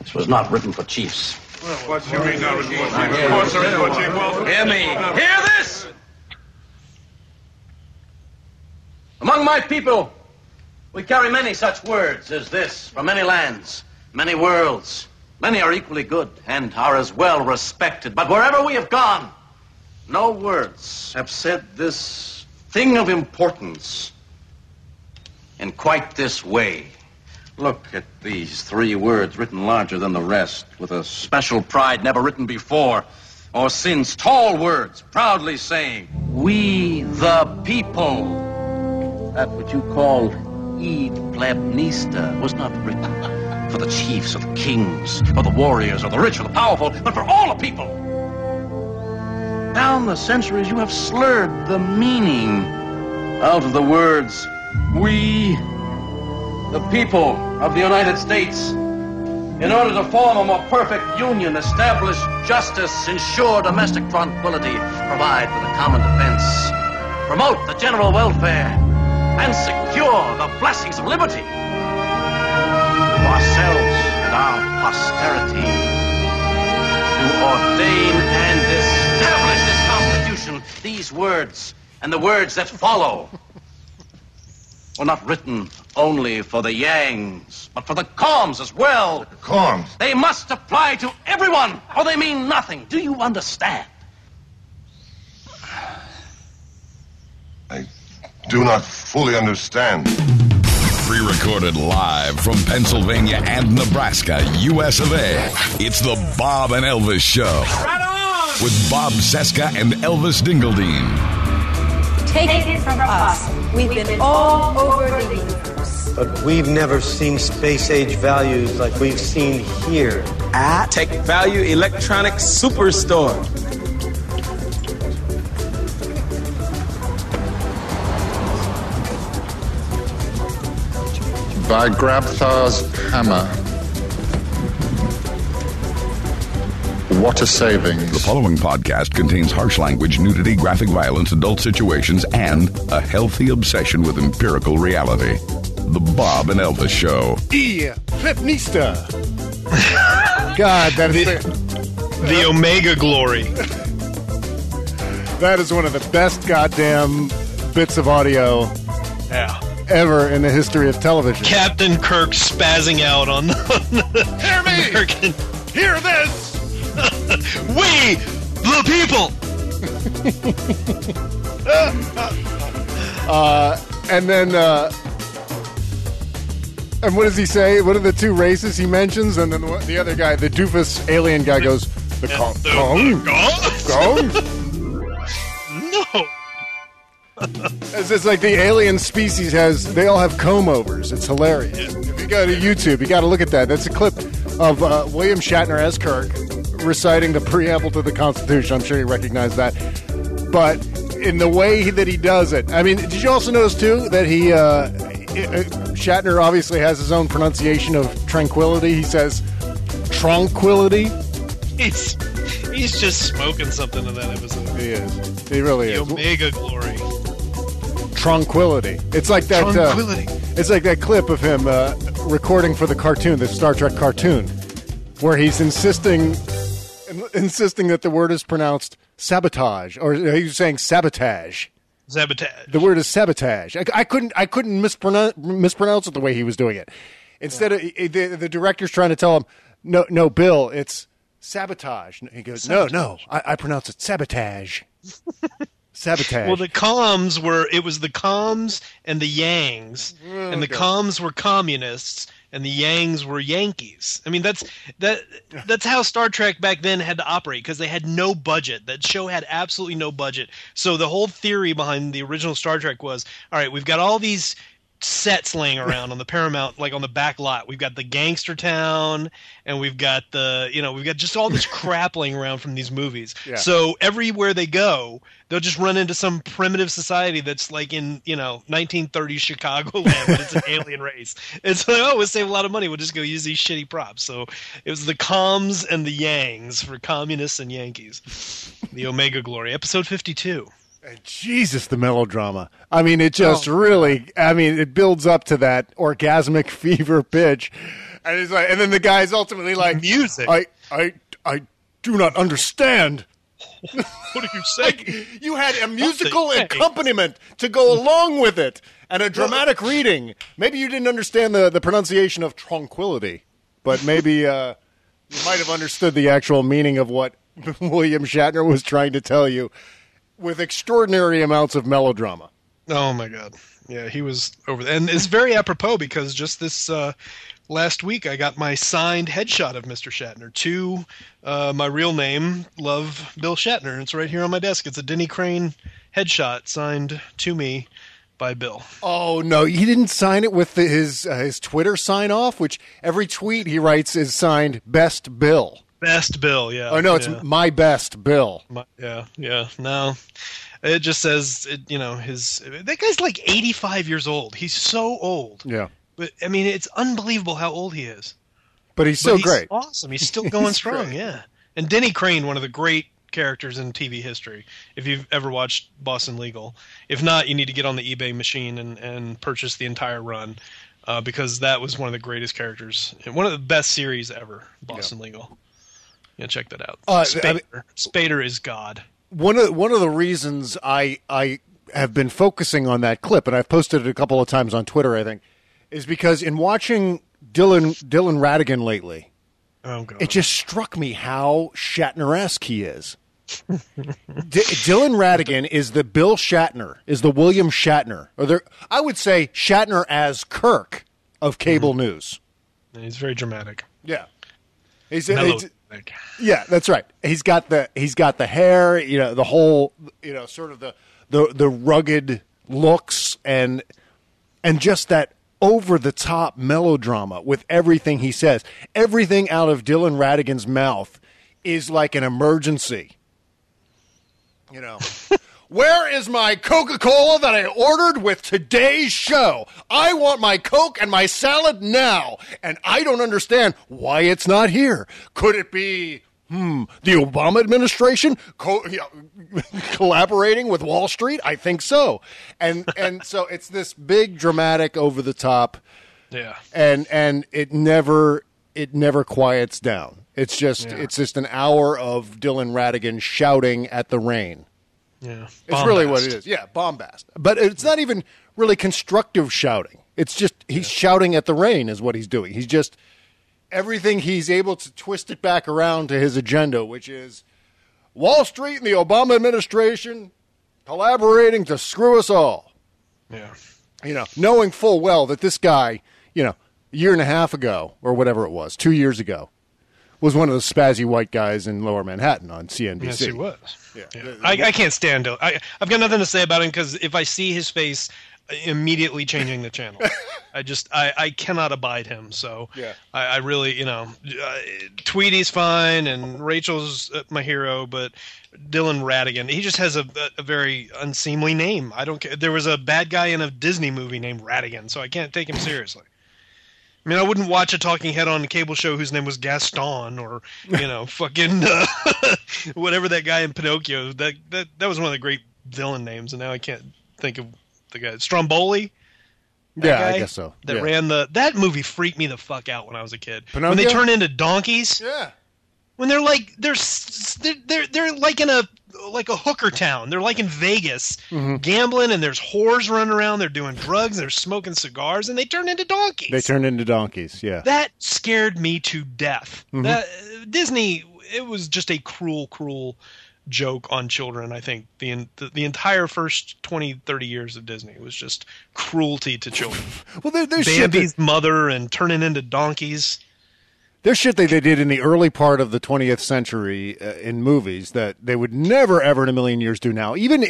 This was not written for chiefs. What you mean not written for chiefs? Of course there is for chief. Well, hear me. Hear this! Among my people, we carry many such words as this from many lands, many worlds. Many are equally good and are as well respected. But wherever we have gone, no words have said this thing of importance in quite this way. Look at these 3 words written larger than the rest, with a special pride never written before or since. Tall words, proudly saying, "We the people." That what you call id plebnista was not written for the chiefs or the kings or the warriors or the rich or the powerful, but for all the people. Down the centuries, you have slurred the meaning out of the words, "We the people of the United States," in order to form a more perfect union, establish justice, ensure domestic tranquility, provide for the common defense, promote the general welfare, and secure the blessings of liberty for ourselves and our posterity, to ordain and establish this Constitution. These words and the words that follow were not written only for the Yangs, but for the Coms as well. The Coms? They must apply to everyone, or they mean nothing. Do you understand? I do not fully understand. Pre-recorded live from Pennsylvania and Nebraska, US of A. It's the Bob and Elvis Show. right on! With Bob Cesca and Elvis Dingledine. Take it from us. We've been all over the universe. But we've never seen space-age values like we've seen here. At Tech Value Electronics Superstore. By Grabthar's hammer. Water savings. The following podcast contains harsh language, nudity, graphic violence, adult situations, and a healthy obsession with empirical reality. The Bob and Elvis Show. Plebnista. God, that is the Omega Glory. That is one of the best goddamn bits of audio ever in the history of television. Captain Kirk spazzing out on the Hear me! American. Hear this! We, the people! And then, and what does he say? What are the 2 races he mentions? And then the other guy, the doofus alien guy goes, the Kong? No. It's like the alien species they all have comb-overs. It's hilarious. If you go to YouTube, you got to look at that. That's a clip of William Shatner as Kirk reciting the preamble to the Constitution. I'm sure you recognize that. But in the way that he does it, I mean, did you also notice, too, that Shatner obviously has his own pronunciation of tranquility. He says, tranquility. He's just smoking something in that episode. He is. He really the is. Omega Glory. Tranquility. It's like that. Tranquility. It's like that clip of him recording for the cartoon, the Star Trek cartoon, where he's insisting that the word is pronounced sabotage, or he's saying sabotage. Sabotage. The word is sabotage. I couldn't mispronounce it the way he was doing it. Instead of the director's trying to tell him, no, Bill, it's sabotage. He goes, sabotage. No, I pronounce it sabotage. Sabotage. Well, the Coms it was the Coms and the Yangs, and the Coms were communists, and the Yangs were Yankees. I mean, that's how Star Trek back then had to operate, because they had no budget. That show had absolutely no budget. So the whole theory behind the original Star Trek was, all right, we've got all these sets laying around on the Paramount, like on the back lot. We've got the Gangster Town, and we've got we've got just all this crap laying around from these movies. Yeah. So everywhere they go, they'll just run into some primitive society that's like in 1930s Chicagoland, but it's an alien race. It's like, we'll save a lot of money. We'll just go use these shitty props. So it was the Coms and the Yangs for communists and Yankees. The Omega Glory, episode 52. Jesus, the melodrama. I mean, it just really, it builds up to that orgasmic fever pitch. And he's like, and then the guy's ultimately like, music. I do not understand. What are you saying? You had a musical accompaniment to go along with it, and a dramatic reading. Maybe you didn't understand the pronunciation of tranquility, but maybe you might have understood the actual meaning of what William Shatner was trying to tell you with extraordinary amounts of melodrama. Oh, my God. Yeah, he was over there. And it's very apropos because just this last week I got my signed headshot of Mr. Shatner to my real name, Love Bill Shatner. It's right here on my desk. It's a Denny Crane headshot signed to me by Bill. Oh, no, he didn't sign it with his Twitter sign-off, which every tweet he writes is signed Best Bill. Best Bill, yeah. Oh, no, it's My Best Bill. Yeah. No, it just says, that guy's like 85 years old. He's so old. Yeah. But, I mean, it's unbelievable how old he is. But he's so great. Awesome. He's still going strong, great. Yeah. And Denny Crane, one of the great characters in TV history, if you've ever watched Boston Legal. If not, you need to get on the eBay machine and purchase the entire run, because that was one of the greatest characters, one of the best series ever, Boston Legal. Yeah, check that out. Spader is God. One of the reasons I have been focusing on that clip, and I've posted it a couple of times on Twitter, I think, is because in watching Dylan Ratigan lately, it just struck me how Shatner-esque he is. Dylan Ratigan is the Bill Shatner, is the William Shatner. I would say Shatner as Kirk of cable news. He's very dramatic. Yeah. Yeah, that's right. He's got the hair, the whole, sort of the rugged looks and just that over the top melodrama with everything he says. Everything out of Dylan Ratigan's mouth is like an emergency. Where is my Coca-Cola that I ordered with today's show? I want my Coke and my salad now, and I don't understand why it's not here. Could it be, the Obama administration collaborating with Wall Street? I think so. And so it's this big, dramatic, over-the-top, and it never quiets down. It's just an hour of Dylan Ratigan shouting at the rain. Yeah, it's really what it is. Yeah, bombast. But it's not even really constructive shouting. It's just he's shouting at the rain is what he's doing. He's just everything he's able to twist it back around to his agenda, which is Wall Street and the Obama administration collaborating to screw us all. Yeah. Knowing full well that this guy, a year and a half ago or whatever it was, 2 years ago, was one of the spazzy white guys in Lower Manhattan on CNBC. Yes, he was. Yeah. I can't stand him. I've got nothing to say about him because if I see his face, immediately changing the channel. I cannot abide him. So I really, Tweety's fine and Rachel's my hero, but Dylan Ratigan, he just has a very unseemly name. I don't care. There was a bad guy in a Disney movie named Ratigan, so I can't take him seriously. I mean, I wouldn't watch a talking head on a cable show whose name was Gaston or, fucking whatever that guy in Pinocchio. That was one of the great villain names, and now I can't think of the guy. Stromboli? I guess so. That ran that movie freaked me the fuck out when I was a kid. Pinocchio? When they turn into donkeys. Yeah. When they're like they're like in a hooker town. They're like in Vegas, gambling, and there's whores running around. They're doing drugs. They're smoking cigars, and they turn into donkeys. Yeah. That scared me to death. Disney, it was just a cruel joke on children. I think the entire first 20, 30 years of Disney was just cruelty to children. Well, there's Bambi's mother and turning into donkeys. There's shit they did in the early part of the 20th century in movies that they would never, ever in a million years do now. Even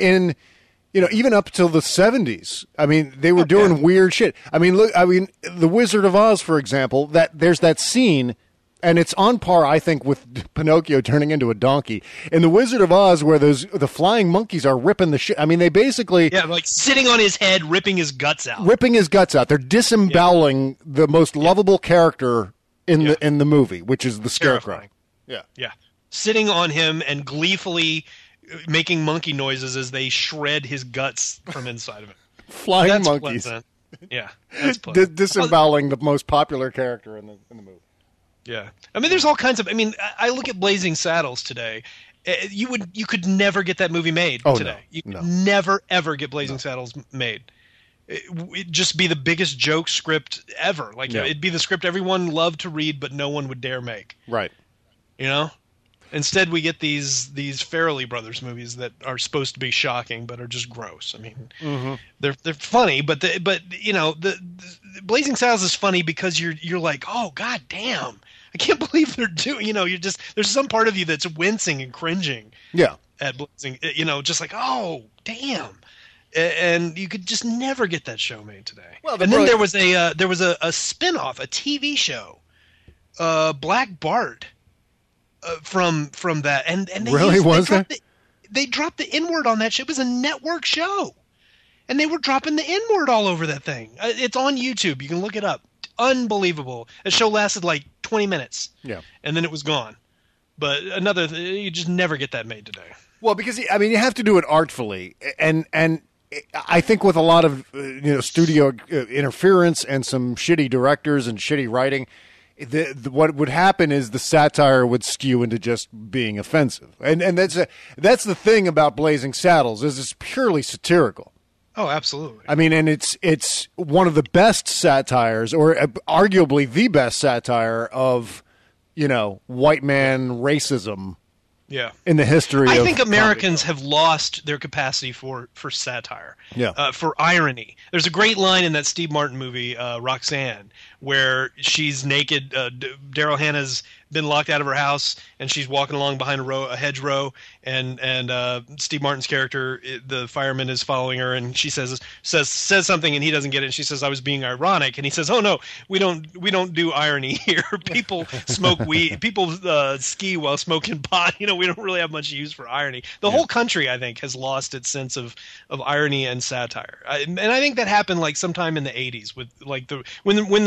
even up till the 70s. I mean, they were doing weird shit. I mean, look, The Wizard of Oz, for example, there's that scene, and it's on par, I think, with Pinocchio turning into a donkey. In The Wizard of Oz, where the flying monkeys are ripping the shit. I mean, they basically... Yeah, like sitting on his head, ripping his guts out. They're disemboweling the most lovable character in the movie, which is the Scarecrow. Yeah. Sitting on him and gleefully making monkey noises as they shred his guts from inside of it. Flying monkeys. Pleasant. Yeah, that's funny. Disemboweling the most popular character in the movie. Yeah, I mean, there's all kinds of. I mean, I look at Blazing Saddles today. You could never get that movie made today. You could never ever get Blazing Saddles made. It'd just be the biggest joke script ever. Like it'd be the script everyone loved to read, but no one would dare make. Right. You know. Instead, we get these Farrelly Brothers movies that are supposed to be shocking, but are just gross. I mean, they're funny, but the Blazing Saddles is funny because you're like, oh god damn, I can't believe they're doing. You know, there's some part of you that's wincing and cringing. Yeah. At Blazing, just like, oh damn, and you could just never get that show made today. Well, and then there was a spin-off, a TV show, Black Bart. From that, and they really they dropped the N-word on that shit. It was a network show, and they were dropping the N-word all over that thing. It's on YouTube. You can look it up. Unbelievable. The show lasted like 20 minutes. Yeah, and then it was gone. But you just never get that made today. Well, because I mean, you have to do it artfully, and I think with a lot of studio interference and some shitty directors and shitty writing. What would happen is the satire would skew into just being offensive, and that's the thing about Blazing Saddles is it's purely satirical. Oh, absolutely. I mean, and it's one of the best satires, or arguably the best satire of white man racism. Yeah, in the history. I think Americans have lost their capacity for satire. Yeah, for irony. There's a great line in that Steve Martin movie, Roxanne, where she's naked. Daryl Hannah's been locked out of her house, and she's walking along behind a hedgerow, and Steve Martin's character, the fireman, is following her, and she says something, and he doesn't get it. And she says, "I was being ironic," and he says, "Oh no, we don't do irony here. People smoke weed. People ski while smoking pot. We don't really have much use for irony." The whole country, I think, has lost its sense of irony and satire, and I think that happened like sometime in the '80s with like when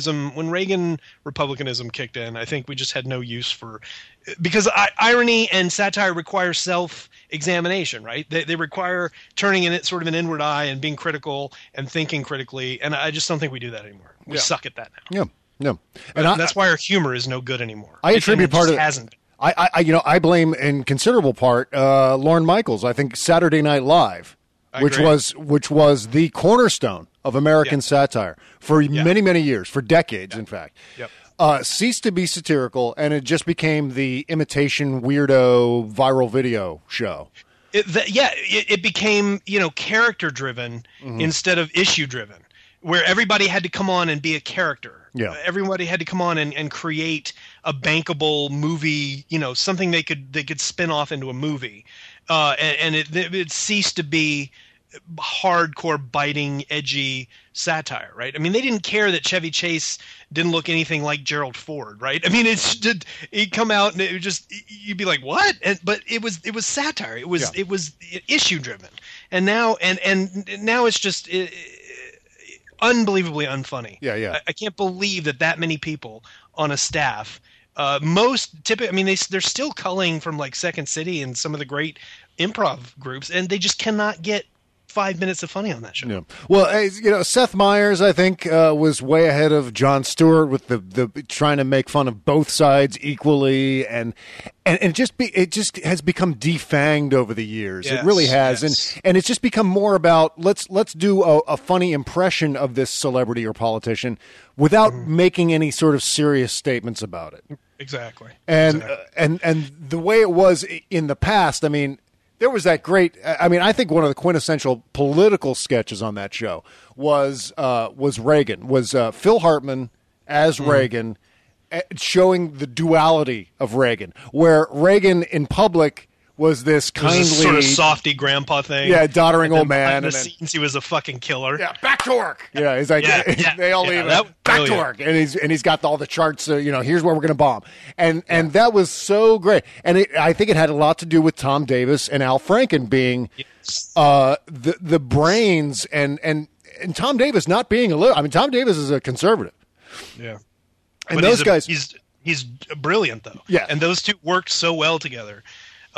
Reagan Republicanism kicked in. I think we just had no use for, because irony and satire require self-examination, right? They require turning in it sort of an inward eye and being critical and thinking critically, and I just don't think we do that anymore. We suck at that now. Yeah. And that's why our humor is no good anymore. I attribute part of it. Hasn't. I blame in considerable part Lorne Michaels. I think Saturday Night Live, which was the cornerstone of American satire for many, many years, for decades, in fact. Yep. Ceased to be satirical, and it just became the imitation weirdo viral video show. It became character driven instead of issue driven, where everybody had to come on and be a character. Yeah, everybody had to come on and create a bankable movie, something they could spin off into a movie, and it ceased to be hardcore, biting, edgy satire, right? I mean, they didn't care that Chevy Chase didn't look anything like Gerald Ford, right? I mean, he'd come out and it would just, you'd be like, what? But it was satire. It was issue driven, and now now it's just unbelievably unfunny. Yeah. I can't believe that many people on a staff. They're still culling from like Second City and some of the great improv groups, and they just cannot get 5 minutes of funny on that show. Yeah. Well, Seth Meyers, I think, was way ahead of Jon Stewart with the trying to make fun of both sides equally, and it just has become defanged over the years. Yes, it really has, yes. and it's just become more about let's do a funny impression of this celebrity or politician without making any sort of serious statements about it. Exactly. And the way it was in the past, I mean. There was that great. I mean, I think one of the quintessential political sketches on that show was Reagan. Was Phil Hartman as Reagan, showing the duality of Reagan, where Reagan in public was this kindly, sort of softy grandpa thing. Yeah, doddering old man. Behind the scenes, he was a fucking killer. Yeah, back to work. Yeah, he's like, they all leave. Back to work, and he's got all the charts. Here's where we're going to bomb, and that was so great. And I think it had a lot to do with Tom Davis and Al Franken being the brains, and Tom Davis not being a little. I mean, Tom Davis is a conservative. Yeah, and but those guys, he's brilliant though. Yeah, and those two worked so well together.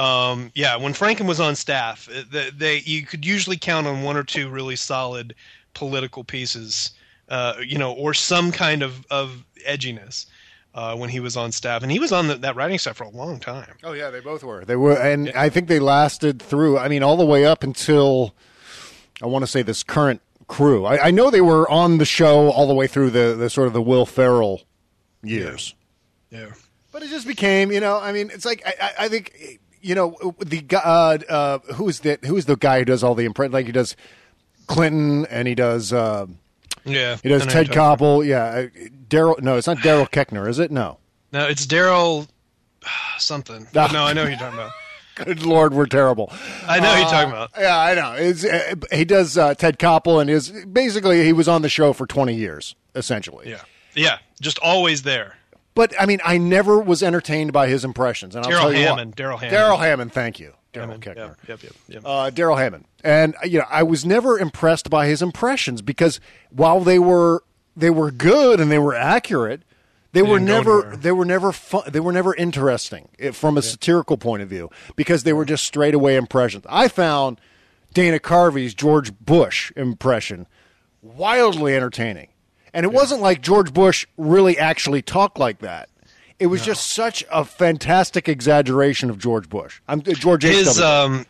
When Franken was on staff, you could usually count on one or two really solid political pieces, or some kind of edginess when he was on staff. And he was on that writing staff for a long time. Oh, yeah, they both were. They were, and I think they lasted through, all the way up until, I want to say, this current crew. I know they were on the show all the way through the sort of the Will Ferrell years. Yeah. But it just became, it's like, I think, the guy, who's the guy who does all the impressions? Like, he does Clinton, and he does, he does Ted Koppel. Yeah. Daryl, no, it's not Daryl Keckner, is it? No, it's Daryl something. No, I know who you're talking about. Good Lord, we're terrible. I know who you're talking about. Yeah, I know. He does Ted Koppel, and basically he was on the show for 20 years, essentially. Yeah, just always there. But, I never was entertained by his impressions. And I'll tell you what. Daryl Hammond, thank you. Daryl Keckner. Yep. Daryl Hammond. And, I was never impressed by his impressions because while they were good and they were accurate, they were never fun, they were never interesting from a satirical point of view because they were just straight away impressions. I found Dana Carvey's George Bush impression wildly entertaining. And it wasn't like George Bush really actually talked like that. It was just such a fantastic exaggeration of George Bush. George H.W.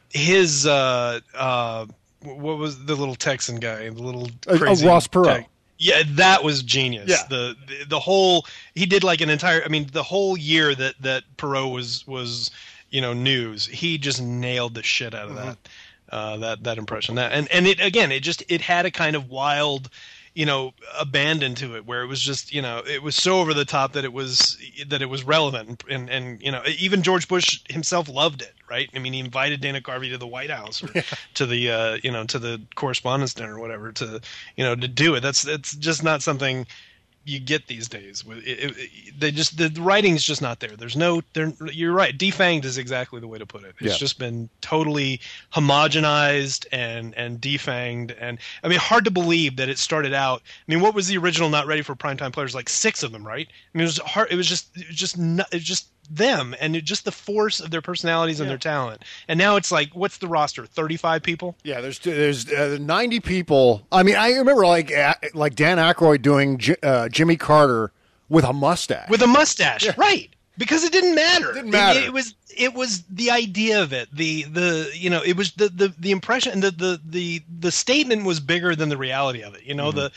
What was the little Texan guy? The little crazy Ross Perot. Yeah, that was genius. Yeah. The whole, he did like an entire, the whole year that Perot was news, he just nailed the shit out of that impression. It had a kind of wild, abandon to it where it was just, it was so over the top that it was relevant and even George Bush himself loved it, right? He invited Dana Carvey to the White House or to the to the Correspondents' Dinner or whatever to do it. That's just not something you get these days. The writing's just not there. You're right. Defanged is exactly the way to put it. It's just been totally homogenized and defanged, and hard to believe that it started out. What was the original Not Ready for Primetime Players? Like 6 of them, right? It was hard. It was just them and just the force of their personalities and their talent. And now it's like, what's the roster? 35 people? Yeah, there's 90 people. I remember like Dan Aykroyd doing Jimmy Carter with a mustache. Right? Because it didn't matter. It didn't matter. It was the idea of it. It was the impression and the statement was bigger than the reality of it.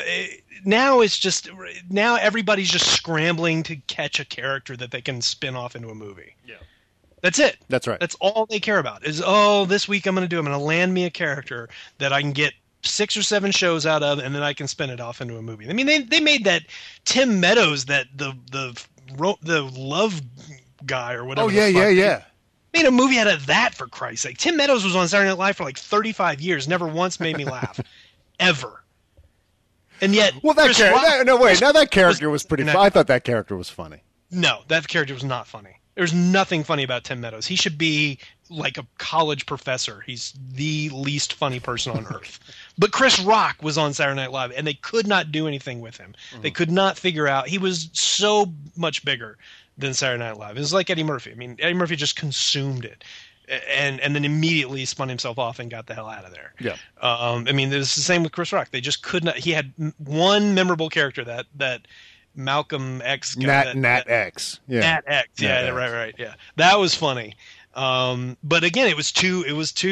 Now everybody's just scrambling to catch a character that they can spin off into a movie. Yeah. That's it. That's right. That's all they care about is, this week I'm going to land me a character that I can get 6 or 7 shows out of, and then I can spin it off into a movie. They made that Tim Meadows, that the love guy or whatever. Oh yeah. Made a movie out of that, for Christ's sake. Tim Meadows was on Saturday Night Live for like 35 years, never once made me laugh, ever. And yet, that character was pretty funny. I thought that character was funny. No, that character was not funny. There's nothing funny about Tim Meadows. He should be like a college professor. He's the least funny person on earth. But Chris Rock was on Saturday Night Live, and they could not do anything with him. Mm-hmm. They could not figure out. He was so much bigger than Saturday Night Live. It was like Eddie Murphy. Eddie Murphy just consumed it. And then immediately spun himself off and got the hell out of there. Yeah. It's the same with Chris Rock. They just could not. He had one memorable character that Malcolm X guy. Nat X. Yeah. Nat X. Yeah. Right. Yeah. That was funny. But again, it was too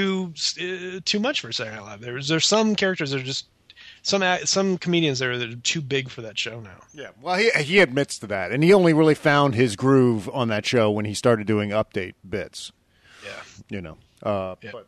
much for Saturday Night Live. There's some characters that are just some comedians that are too big for that show now. Yeah. Well, he admits to that, and he only really found his groove on that show when he started doing update bits. Yeah. But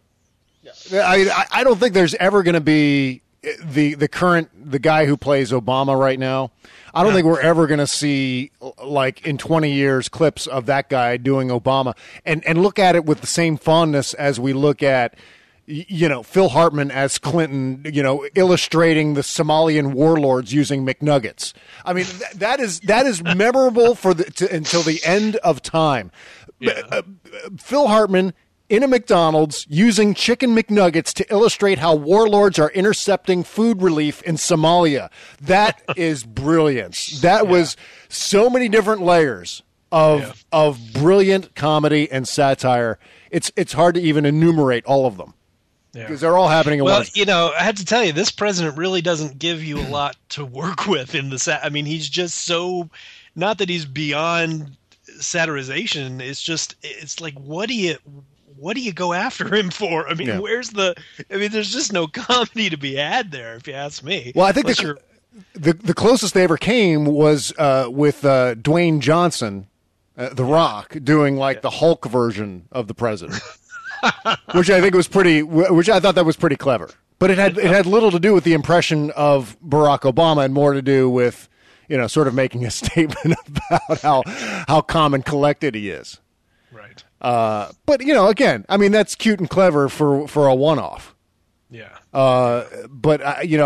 I don't think there's ever going to be the guy who plays Obama right now. I don't think we're ever going to see, like, in 20 years, clips of that guy doing Obama and look at it with the same fondness as we look at, Phil Hartman as Clinton, illustrating the Somalian warlords using McNuggets. That is memorable until the end of time. Yeah. Phil Hartman in a McDonald's using chicken McNuggets to illustrate how warlords are intercepting food relief in Somalia. That is brilliance. That was so many different layers of brilliant comedy and satire. It's hard to even enumerate all of them. because they're all happening at Well, once. I had to tell you, this president really doesn't give you a lot to work with in the I mean, he's just so, not that he's beyond satirization. It's like, what do you go after him for? I mean, there's just no comedy to be had there, if you ask me. Well, I think the closest they ever came was with Dwayne Johnson, The Rock, doing like the Hulk version of the president, which I think was which I thought that was pretty clever. But it had little to do with the impression of Barack Obama and more to do with, sort of making a statement about how calm and collected he is. Right. But again, I mean, that's cute and clever for a one-off. Yeah. But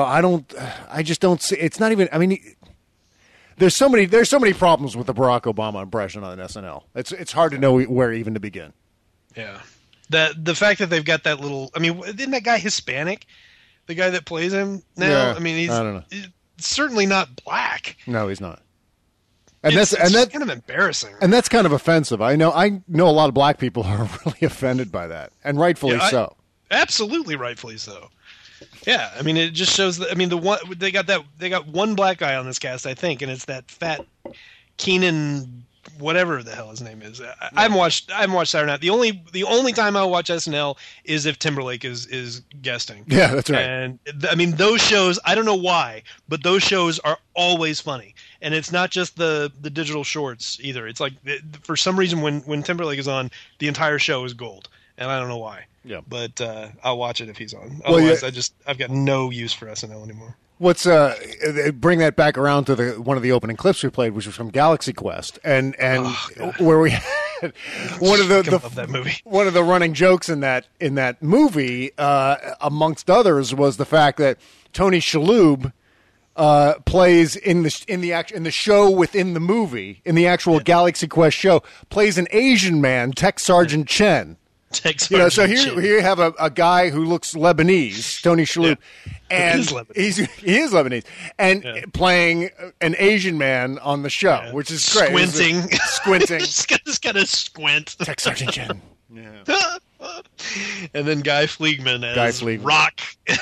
I just don't see. It's not even. I mean, there's so many problems with the Barack Obama impression on SNL. It's hard to know where even to begin. Yeah. The fact that they've got that little. I mean, isn't that guy Hispanic? The guy that plays him now. Yeah, I mean, I don't know. he's certainly not black. No, he's not. And It's that's kind of embarrassing. And that's kind of offensive. I know a lot of black people are really offended by that, and rightfully so. Absolutely rightfully so. Yeah, I mean, it just shows that. I mean, they got one black guy on this cast, I think, and it's that fat Keenan, whatever the hell his name is. I haven't watched Saturday Night. The only time I'll watch SNL is if Timberlake is guesting. Yeah, that's right. And I mean, those shows, I don't know why, but those shows are always funny. And it's not just the digital shorts either. It's like, for some reason, when Timberlake is on, the entire show is gold, and I don't know why. Yeah, but I'll watch it if he's on. Otherwise, I've got no use for SNL anymore. What's bring that back around to one of the opening clips we played, which was from Galaxy Quest, and where we had one of that movie. One of the running jokes in that movie, amongst others, was the fact that Tony Shalhoub plays in the show within the movie, in the actual Galaxy Quest show, plays an Asian man, Tech Sergeant Chen. So here you have a guy who looks Lebanese, Tony Shalhoub, and he is Lebanese, and playing an Asian man on the show, which is great. Squinting. Just gotta squint. Tech Sergeant Chen. Yeah. And then Guy Fleegman as Rock.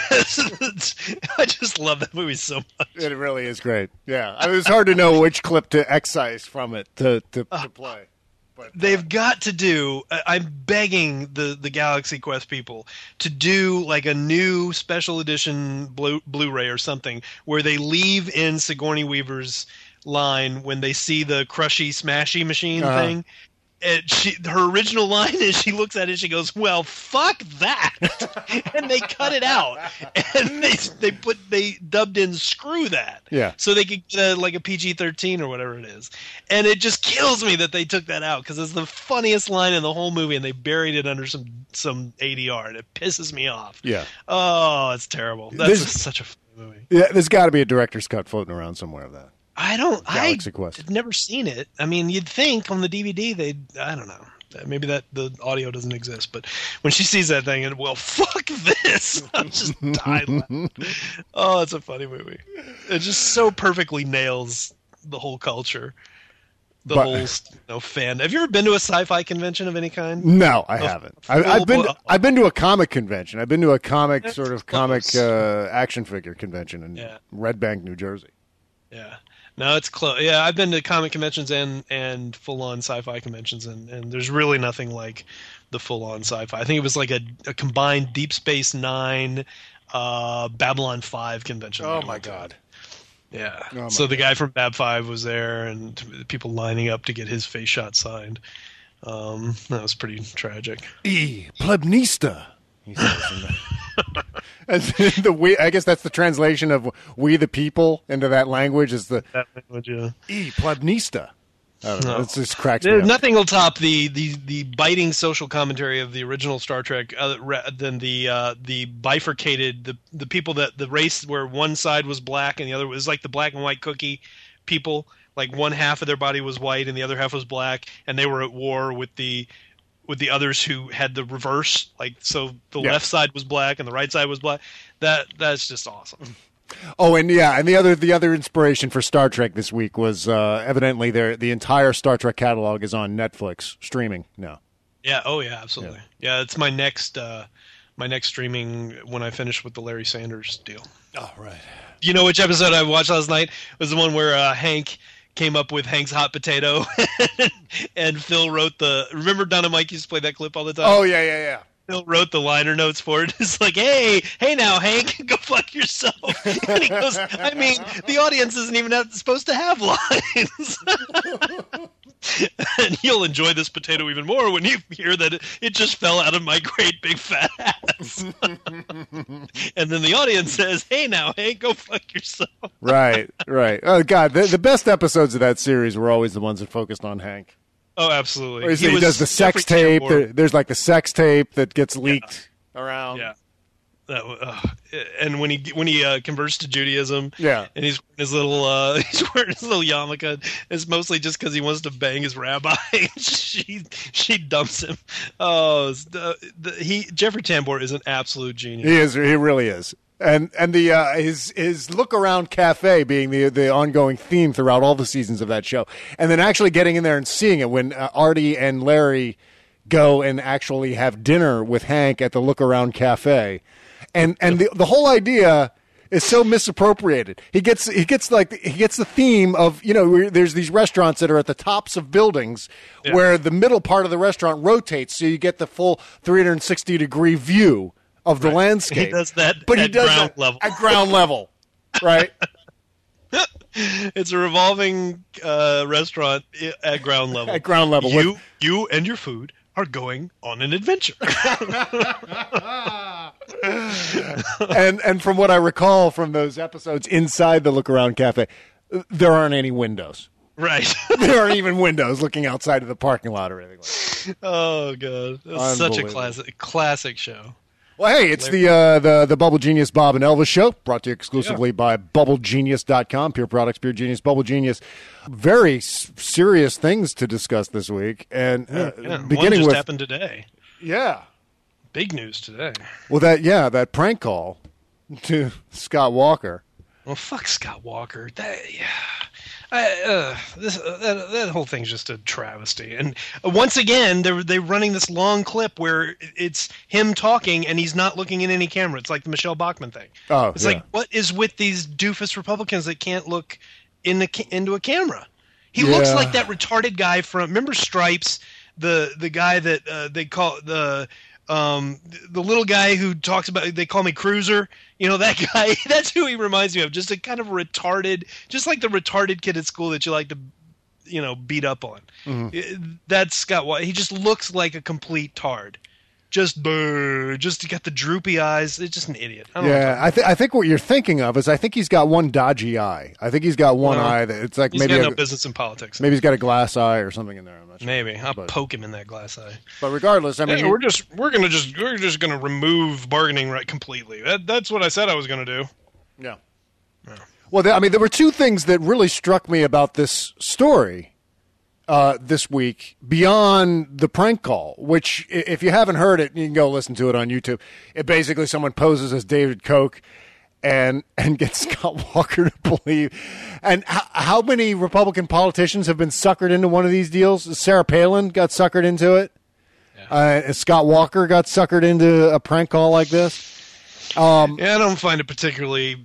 I just love that movie so much. It really is great. Yeah, it was hard to know which clip to excise from it to play. But, they've got to do. I'm begging the Galaxy Quest people to do like a new special edition Blu-ray or something where they leave in Sigourney Weaver's line when they see the crushy smashy machine thing. And her original line is, she looks at it and she goes, "Well, fuck that," and they cut it out, and they dubbed in "screw that," so they could get like a PG-13 or whatever it is, and it just kills me that they took that out because it's the funniest line in the whole movie, and they buried it under some ADR, and it pisses me off. Yeah. Oh, it's terrible. That's such a funny movie. Yeah, there's got to be a director's cut floating around somewhere of that. I've never seen it. I mean, you'd think on the DVD I don't know. Maybe that the audio doesn't exist, but when she sees that thing and, well, fuck this, I'm just dying. Oh, it's a funny movie. It just so perfectly nails the whole culture. Whole fan. Have you ever been to a sci-fi convention of any kind? No, I haven't. I've been to a comic convention. I've been to a comic action figure convention in Red Bank, New Jersey. Yeah. No, it's close. Yeah, I've been to comic conventions and full-on sci-fi conventions, and there's really nothing like the full-on sci-fi. I think it was like a combined Deep Space Nine, Babylon 5 convention. Oh, my God. Yeah. So the guy from Bab 5 was there, and people lining up to get his face shot signed. That was pretty tragic. Plebnista, he says. I guess that's the translation of "we the people" into that language. Is that language? Yeah. Plebnista. I don't know. It's just cracks me up. Nothing will top the biting social commentary of the original Star Trek than the bifurcated the people that the race where one side was black and the other was like the black and white cookie people. Like one half of their body was white and the other half was black, and they were at war with the others who had the reverse, like so the left side was black and the right side was black. That's just awesome. Oh, and the other inspiration for Star Trek this week was evidently the entire Star Trek catalog is on Netflix streaming now. Yeah. Oh, yeah. Absolutely. Yeah, it's my next my next streaming when I finish with the Larry Sanders deal. Oh, right. You know which episode I watched last night? It was the one where Hank came up with Hank's hot potato, and Phil wrote the. Remember Don and Mike used to play that clip all the time? Oh, yeah. Phil wrote the liner notes for it. It's like, hey now, Hank, go fuck yourself. And he goes, I mean, the audience isn't even supposed to have lines. And you'll enjoy this potato even more when you hear that it just fell out of my great big fat ass. And then the audience says, hey now, Hank, go fuck yourself. Right. Oh, God, the best episodes of that series were always the ones that focused on Hank. Oh, absolutely. He does the sex tape. There's like the sex tape that gets leaked around. Yeah. And when he converts to Judaism, and he's wearing his little yarmulke, it's mostly just because he wants to bang his rabbi. she dumps him. Oh, Jeffrey Tambor is an absolute genius. He is. He really is. And the his look around cafe being the ongoing theme throughout all the seasons of that show, and then actually getting in there and seeing it when Artie and Larry go and actually have dinner with Hank at the look around cafe, and the whole idea is so misappropriated. He gets the theme of, there's these restaurants that are at the tops of buildings where the middle part of the restaurant rotates, so you get the full 360-degree view of the landscape. He does that level. At ground level, right? It's a revolving restaurant at ground level. At ground level. You and your food are going on an adventure. and from what I recall from those episodes inside the Look Around Cafe, there aren't any windows. Right. There aren't even windows looking outside of the parking lot or anything like that. Oh, God. That's such a classic show. Well, hey, it's the Bubble Genius Bob and Elvis show, brought to you exclusively by BubbleGenius.com, Pure Products, Pure Genius, Bubble Genius. Very serious things to discuss this week, and beginning one just with happened today. Yeah, big news today. Well, that prank call to Scott Walker. Well, fuck Scott Walker. That whole thing's just a travesty. And once again, they're running this long clip where it's him talking and he's not looking in any camera. It's like the Michelle Bachmann thing. Oh, it's like, what is with these doofus Republicans that can't look into a camera? He looks like that retarded guy from, remember Stripes, the guy that they call the little guy who talks about, they call me Cruiser. That guy, that's who he reminds me of. Just a kind of retarded, just like the retarded kid at school that you like to, beat up on. Mm-hmm. That's Scott Walker. He just looks like a complete tard. Just got the droopy eyes. It's just an idiot. I think what you're thinking of is I think he's got one dodgy eye. I think he's got one eye that it's like he's got no business in politics. Maybe he's got a glass eye or something in there. I'm not sure. Maybe I'll poke him in that glass eye. But regardless, I mean, we're just gonna remove bargaining right completely. That's what I said I was gonna do. Yeah. Well, there were two things that really struck me about this story. This week, beyond the prank call, which, if you haven't heard it, you can go listen to it on YouTube. It basically, someone poses as David Koch and gets Scott Walker to believe. And how many Republican politicians have been suckered into one of these deals? Sarah Palin got suckered into it. Yeah. Scott Walker got suckered into a prank call like this. I don't find it particularly,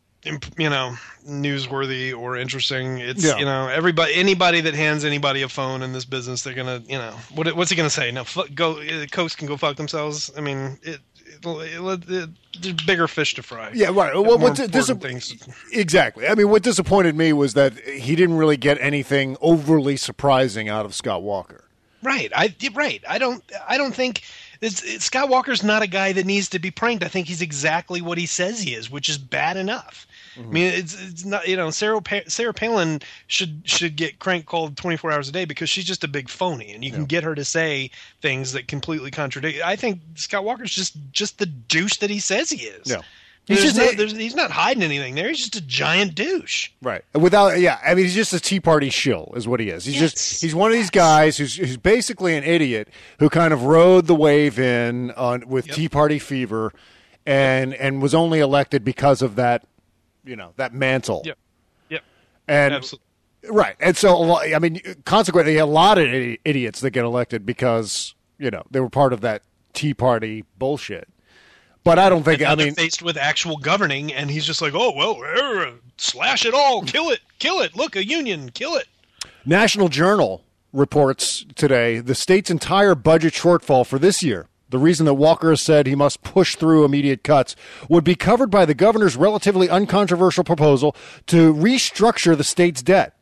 newsworthy or interesting. It's anybody that hands anybody a phone in this business, they're gonna what's he gonna say? No, Coast can go fuck themselves. I mean, there's bigger fish to fry. Yeah, right. Well, exactly. I mean, what disappointed me was that he didn't really get anything overly surprising out of Scott Walker. Right. I don't think. Scott Walker's not a guy that needs to be pranked. I think he's exactly what he says he is, which is bad enough. Mm-hmm. I mean, it's not, Sarah Palin should get crank called 24 hours a day because she's just a big phony, and you can get her to say things that completely contradict. I think Scott Walker's just the douche that he says he is. Yeah. He's not hiding anything there. He's just a giant douche. Right. I mean, he's just a Tea Party shill is what he is. He's one of these guys who's basically an idiot who kind of rode the wave with Tea Party fever and was only elected because of that, that mantle. Yep. And absolutely. Right. And so, I mean, consequently, a lot of idiots that get elected because, they were part of that Tea Party bullshit. But I don't think. And I they're mean, faced with actual governing, and he's just like, oh well, slash it all, kill it. Look, a union, kill it. National Journal reports today the state's entire budget shortfall for this year. The reason that Walker has said he must push through immediate cuts would be covered by the governor's relatively uncontroversial proposal to restructure the state's debt.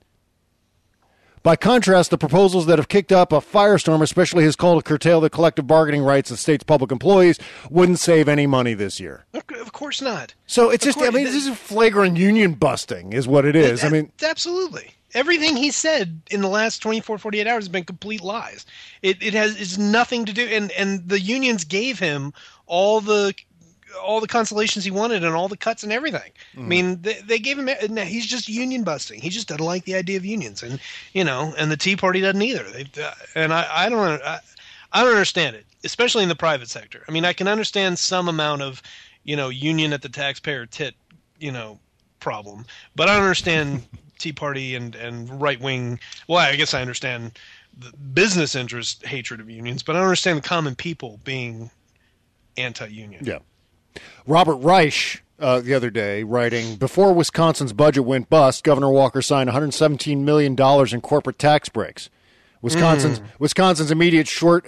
By contrast, the proposals that have kicked up a firestorm, especially his call to curtail the collective bargaining rights of state's public employees, wouldn't save any money this year. Of course not. So it's just, I mean, this is flagrant union busting is what it is. I mean, absolutely. Everything he said in the last 24, 48 hours has been complete lies. It's nothing to do, and the unions gave him all the consolations he wanted and all the cuts and everything. I mean, they gave him. He's just union busting. He just doesn't like the idea of unions, and and the Tea Party doesn't either. And I don't understand it, especially in the private sector. I mean, I can understand some amount of union at the taxpayer tit problem, but I don't understand Tea Party and right wing. Well, I guess I understand the business interest hatred of unions, but I don't understand the common people being anti-union. Yeah. Robert Reich the other day writing, before Wisconsin's budget went bust, Governor Walker signed $117 million in corporate tax breaks. Wisconsin's immediate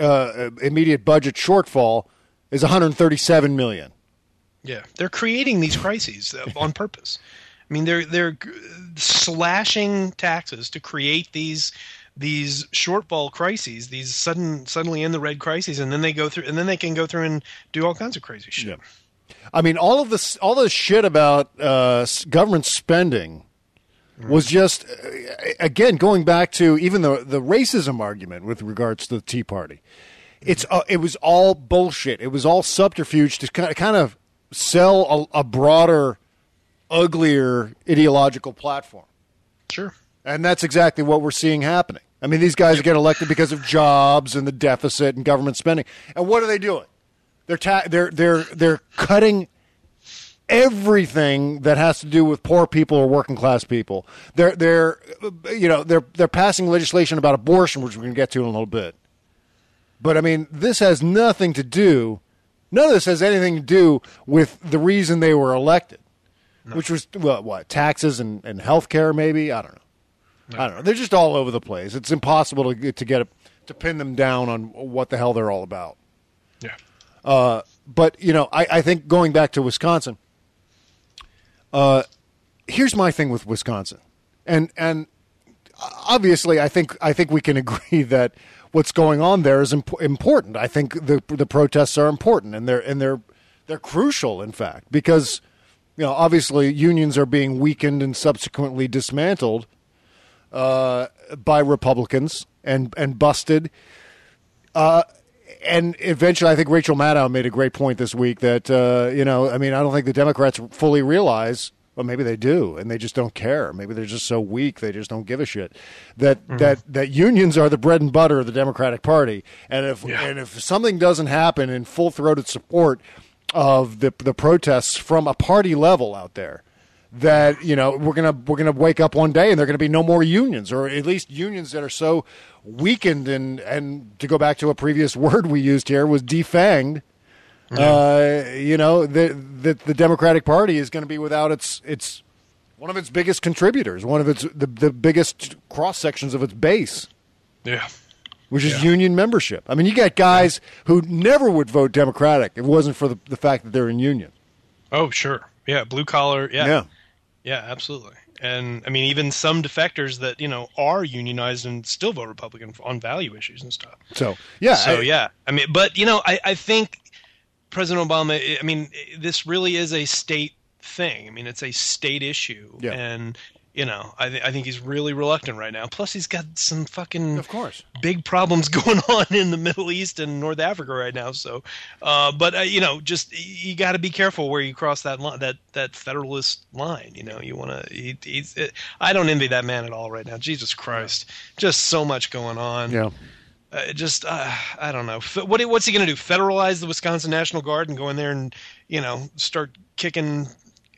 budget shortfall is $137 million. Yeah, they're creating these crises on purpose. I mean, they're slashing taxes to create these shortfall crises, these suddenly in the red crises, and then they can go through and do all kinds of crazy shit. Yeah. I mean, all this shit about government spending was just again going back to even the racism argument with regards to the Tea Party. It was all bullshit. It was all subterfuge to kind of sell a broader, uglier ideological platform. Sure. And that's exactly what we're seeing happening. I mean, these guys get elected because of jobs and the deficit and government spending. And what are they doing? They're cutting everything that has to do with poor people or working class people. They're passing legislation about abortion, which we're going to get to in a little bit. But I mean, this has nothing to do. None of this has anything to do with the reason they were elected, which was what taxes and health care, maybe. I don't know. They're just all over the place. It's impossible to pin them down on what the hell they're all about. Yeah. But I think going back to Wisconsin, here's my thing with Wisconsin, and obviously I think we can agree that what's going on there is important. I think the protests are important, and they're crucial, in fact, because obviously unions are being weakened and subsequently dismantled by Republicans and busted. And eventually, I think Rachel Maddow made a great point this week that, I don't think the Democrats fully realize, well, maybe they do, and they just don't care. Maybe they're just so weak, they just don't give a shit. That unions are the bread and butter of the Democratic Party. And if something doesn't happen in full-throated support of the protests from a party level out there, that we're gonna wake up one day and there are gonna be no more unions, or at least unions that are so weakened and to go back to a previous word we used here was defanged. The Democratic Party is going to be without its one of its biggest contributors, one of the biggest cross sections of its base. Yeah. Which is union membership. I mean, you got guys who never would vote Democratic if it wasn't for the fact that they're in union. Oh, sure. Yeah, blue collar. Yeah. Yeah, absolutely. And, I mean, even some defectors that, are unionized and still vote Republican on value issues and stuff. So, yeah. I mean, but, I think President Obama, I mean, this really is a state thing. I mean, it's a state issue. Yeah. And, I think he's really reluctant right now. Plus, he's got some fucking big problems going on in the Middle East and North Africa right now. So, just you got to be careful where you cross that line, that federalist line. You want to. I don't envy that man at all right now. Jesus Christ, just so much going on. Yeah. I don't know. What's he going to do? Federalize the Wisconsin National Guard and go in there and start kicking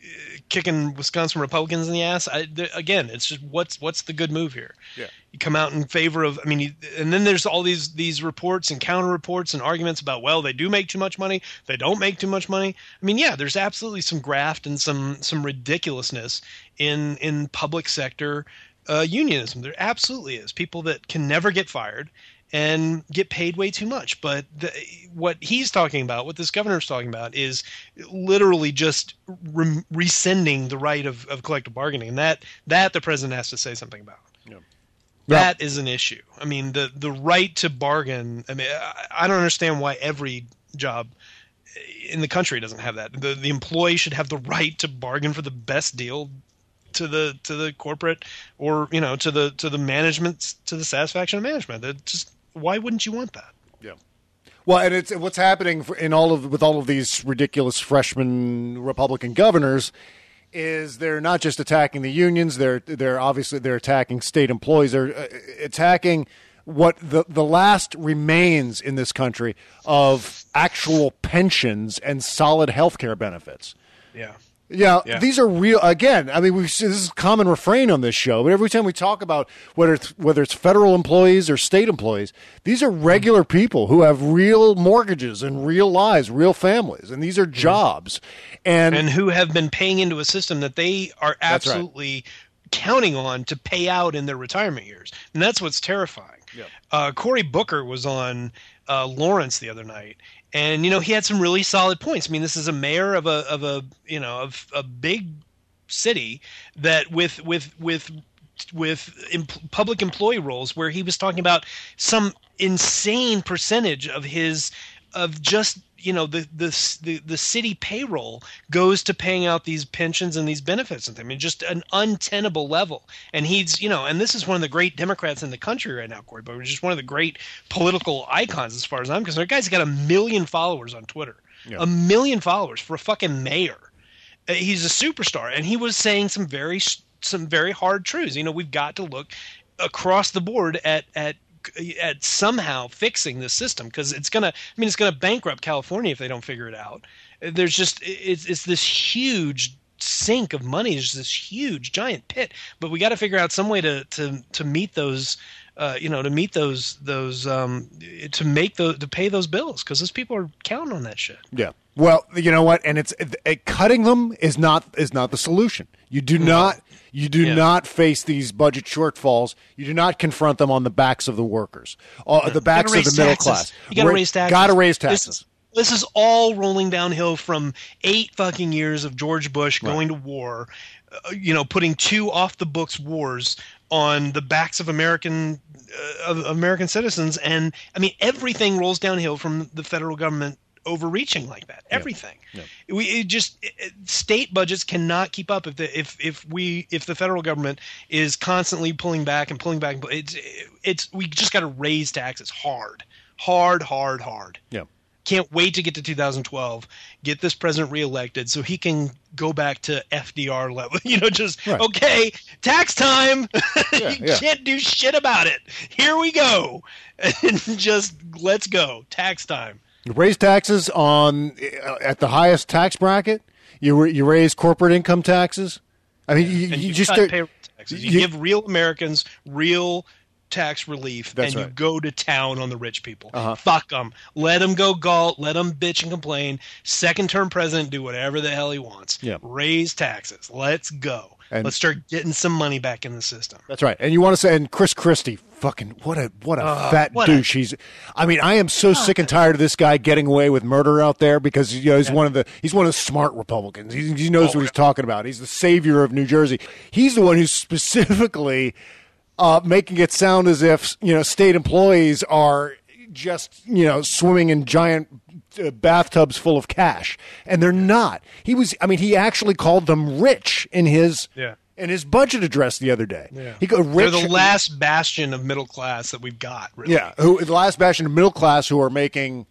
kicking Wisconsin Republicans in the ass. Again, it's just what's the good move here? Yeah. You come out in favor of, and then there's all these reports and counter reports and arguments about, well, they do make too much money, they don't make too much money. Yeah, there's absolutely some graft and some ridiculousness in public sector unionism. There absolutely is. People that can never get fired and get paid way too much. But what he's talking about, what this governor's talking about, is literally just rescinding the right of collective bargaining. And that the president has to say something about. Yeah. That is an issue. The right to bargain. I don't understand why every job in the country doesn't have that. The employee should have the right to bargain for the best deal to the corporate, or to the management, to the satisfaction of management. Why wouldn't you want that? Yeah. Well, and it's what's happening with all of these ridiculous freshman Republican governors is they're not just attacking the unions. They're obviously attacking state employees. They're attacking what the last remains in this country of actual pensions and solid health care benefits. Yeah. Yeah, these are real. Again, this is a common refrain on this show, but every time we talk about whether it's federal employees or state employees, these are regular people who have real mortgages and real lives, real families, and these are jobs. And who have been paying into a system that they are absolutely counting on to pay out in their retirement years. And that's what's terrifying. Yep. Cory Booker was on Lawrence the other night. And he had some really solid points. This is a mayor of a big city that with public employee roles, where he was talking about some insane percentage of the city payroll goes to paying out these pensions and these benefits and things. Just an untenable level. And he's, and this is one of the great Democrats in the country right now, Cory Booker, just one of the great political icons as far as I'm concerned. The guy's got 1 million followers on Twitter. Yeah. 1 million followers for a fucking mayor. He's a superstar, and he was saying some very hard truths. We've got to look across the board at somehow fixing this system, because it's gonna bankrupt California if they don't figure it out. There's just it's this huge sink of money. It's this huge giant pit, but we got to figure out some way to meet those to pay those bills, because those people are counting on that shit. Yeah. Well, you know what? And it's cutting them is not the solution. You do not face these budget shortfalls. You do not confront them on the backs of the workers, the backs of the middle class. You got to raise taxes. Got to raise taxes. This is all rolling downhill from 8 fucking years of George Bush going to war, putting 2 off the books wars on the backs of American citizens, and everything rolls downhill from the federal government overreaching like that. Everything. Yeah. State budgets cannot keep up if the federal government is constantly pulling back. We just got to raise taxes hard. Yeah. Can't wait to get to 2012, get this president reelected so he can go back to FDR level. Okay, tax time. You can't do shit about it. Here we go. And just let's go. Tax time. You raise taxes at the highest tax bracket. You raise corporate income taxes. You just cut payroll taxes. You give real Americans real tax relief, That's and you right. go to town on the rich people. Uh-huh. Fuck them. Let them go galt. Let them bitch and complain. Second-term president, do whatever the hell he wants. Yeah. Raise taxes. Let's go. And let's start getting some money back in the system. That's right. And you want to say, and Chris Christie, fucking what a fat douche. I am so sick and tired of this guy getting away with murder out there, because he's one of the smart Republicans. He knows what he's talking about. He's the savior of New Jersey. He's the one who's specifically making it sound as if state employees are just swimming in giant bathtubs full of cash, and they're not. He actually called them rich in his budget address the other day. Yeah. They're the last bastion of middle class that we've got. Really. Yeah, the last bastion of middle class who are making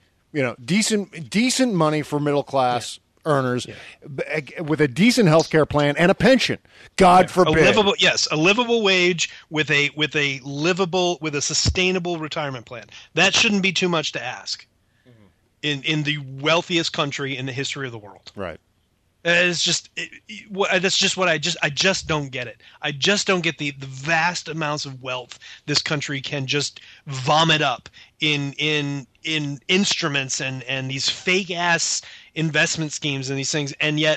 decent money for middle class earners with a decent health care plan and a pension. God forbid. A livable wage with a sustainable retirement plan. That shouldn't be too much to ask in the wealthiest country in the history of the world. Right. It's just that's just what I just don't get it. I just don't get the vast amounts of wealth this country can just vomit up in instruments and these fake ass investment schemes and these things, and yet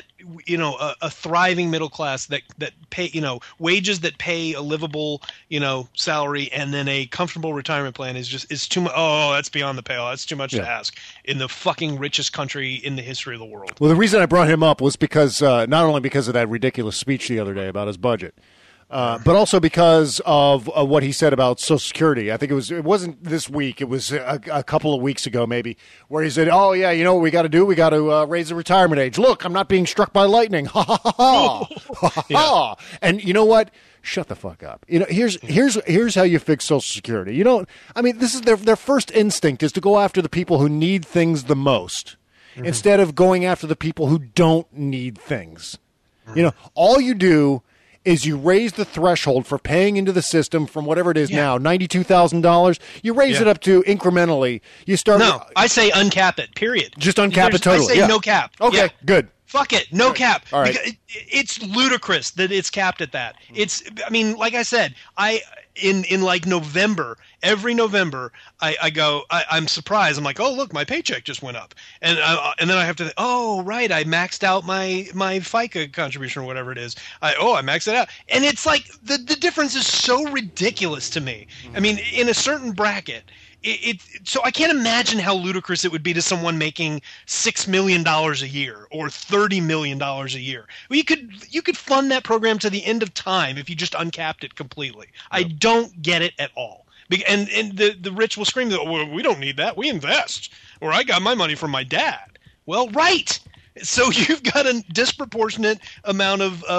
a thriving middle class that pay wages that pay a livable salary and then a comfortable retirement plan is too much. Oh, that's beyond the pale. That's too much to ask in the fucking richest country in the history of the world. Well, the reason I brought him up was because not only because of that ridiculous speech the other day about his budget, but also because of what he said about Social Security. I think it wasn't this week. It was a couple of weeks ago, maybe, where he said, "Oh yeah, you know what we got to do? We got to raise the retirement age. Look, I'm not being struck by lightning. Ha ha ha ha ha ha." And you know what? Shut the fuck up. Here's how you fix Social Security. This is their first instinct is to go after the people who need things the most, instead of going after the people who don't need things. All you do is you raise the threshold for paying into the system from whatever it is now, $92,000. You raise it up to incrementally. You start. No, I say uncap it. Period. Just uncap it totally. I say no cap. Okay, good. Fuck it, no cap. All right. Because it's ludicrous that it's capped at that. Like I said, in like November, every November, I'm surprised. I'm like, oh look, my paycheck just went up, and then I have to, oh right, I maxed out my FICA contribution or whatever it is. I maxed it out, and it's like the difference is so ridiculous to me. I mean, in a certain bracket. So I can't imagine how ludicrous it would be to someone making $6 million a year or $30 million a year. Well, you could fund that program to the end of time if you just uncapped it completely. Yep. I don't get it at all. And the rich will scream, well, we don't need that. We invest. Or I got my money from my dad. Well, right. So you've got a disproportionate amount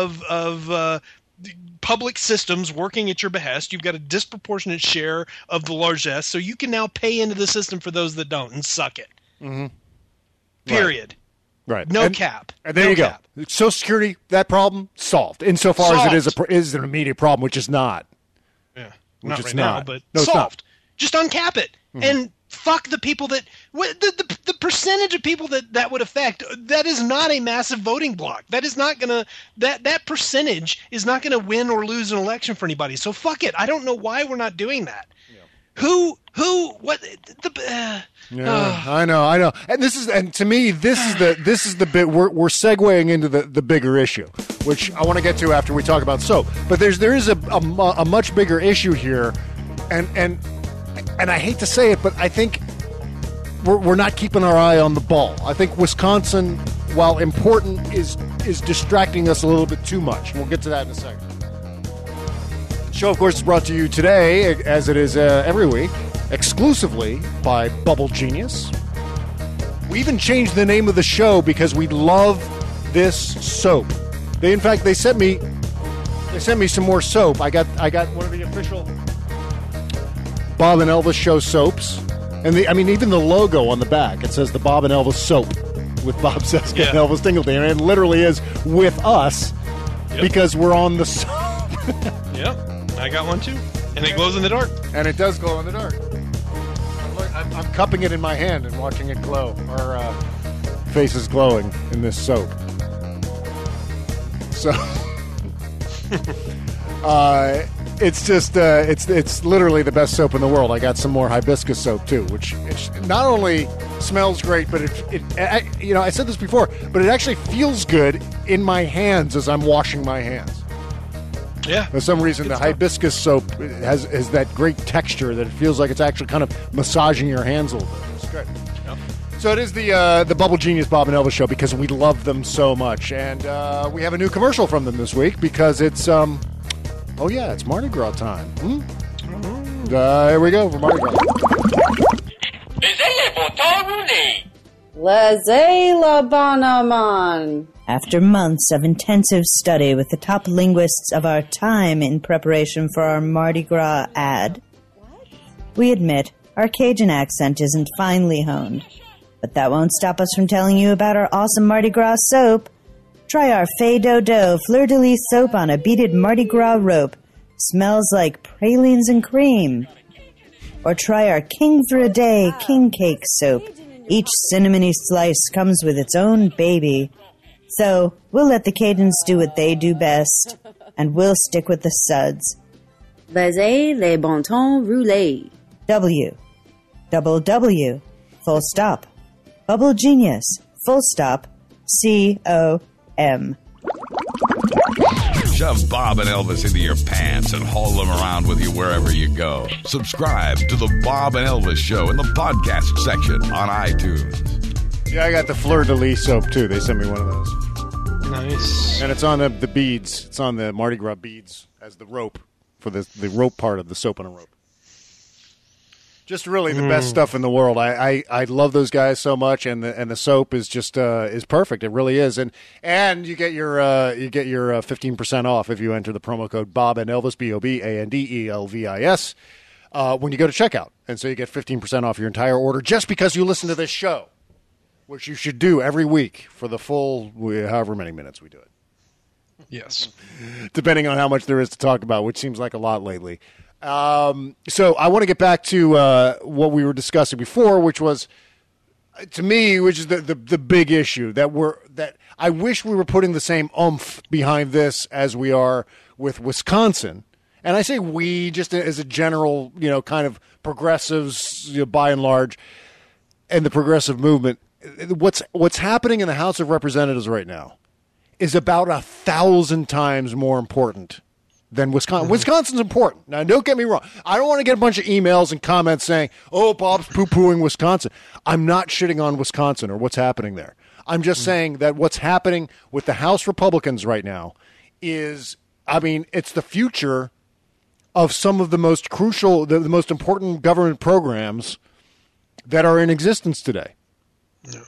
of public systems working at your behest. You've got a disproportionate share of the largesse, so you can now pay into the system for those that don't and suck it. Mm-hmm. Period. Right. No cap. And there you go. Social Security, that problem solved. Insofar as it is an immediate problem, which is not. Yeah. Not right now, but solved. Just uncap it. Mm-hmm. And fuck the people that the percentage of people that would affect. That is not a massive voting block. That is not gonna that percentage is not gonna win or lose an election for anybody. So fuck it. I don't know why we're not doing that. Yeah. What the I know. And to me this is the bit we're segueing into the bigger issue, which I want to get to after we talk about soap. But there is a much bigger issue here, and I hate to say it, but I think we're not keeping our eye on the ball. I think Wisconsin, while important, is distracting us a little bit too much. We'll get to that in a second. The show, of course, is brought to you today, as it is every week, exclusively by Bubble Genius. We even changed the name of the show because we love this soap. They sent me some more soap. I got one of the official Bob and Elvis Show soaps. And even the logo on the back, it says the Bob and Elvis soap with Bob Cesca and Elvis Dingleding. And it literally is with us because we're on the soap. Yep, I got one too. And it glows in the dark. And it does glow in the dark. I'm cupping it in my hand and watching it glow. Our face is glowing in this soap. So... it's just it's literally the best soap in the world. I got some more hibiscus soap too, which not only smells great, but I said this before, but it actually feels good in my hands as I'm washing my hands. Yeah. For some reason, the hibiscus soap has that great texture that it feels like it's actually kind of massaging your hands a little bit. It's great. Yep. So it is the Bubble Genius Bob and Elvis Show because we love them so much, and we have a new commercial from them this week because it's it's Mardi Gras time. Here we go for Mardi Gras. Laissez-la Banaman. After months of intensive study with the top linguists of our time in preparation for our Mardi Gras ad, we admit our Cajun accent isn't finely honed. But that won't stop us from telling you about our awesome Mardi Gras soap. Try our Fay Dodo Fleur-de-Lis soap on a beaded Mardi Gras rope. Smells like pralines and cream. Or try our King for a Day King Cake soap. Each cinnamony slice comes with its own baby. So we'll let the Cajuns do what they do best, and we'll stick with the suds. Laissez les bon temps rouler. W. Double W. Full stop. Bubble Genius. Full stop. C-O-M. Shove Bob and Elvis into your pants and haul them around with you wherever you go. Subscribe to the Bob and Elvis Show in the podcast section on iTunes. Yeah, I got the fleur-de-lis soap, too. They sent me one of those. Nice. And it's on the beads. It's on the Mardi Gras beads as the rope for the rope part of the soap on a rope. Just really the best stuff in the world. I love those guys so much, and the soap is just is perfect. It really is, and you get your 15% off if you enter the promo code Bob and Elvis BOBANDELVIS when you go to checkout, and so you get 15% off your entire order just because you listen to this show, which you should do every week for the full however many minutes we do it. Yes, depending on how much there is to talk about, which seems like a lot lately. So I want to get back to what we were discussing before, which was, to me, which is the big issue that I wish we were putting the same oomph behind this as we are with Wisconsin. And I say we just as a general, kind of progressives, by and large, and the progressive movement. What's happening in the House of Representatives right now is about 1,000 times more important than Wisconsin. Wisconsin's important. Now, don't get me wrong. I don't want to get a bunch of emails and comments saying, oh, Bob's poo-pooing Wisconsin. I'm not shitting on Wisconsin or what's happening there. I'm just saying that what's happening with the House Republicans right now is, it's the future of some of the most crucial, the most important government programs that are in existence today. Yeah.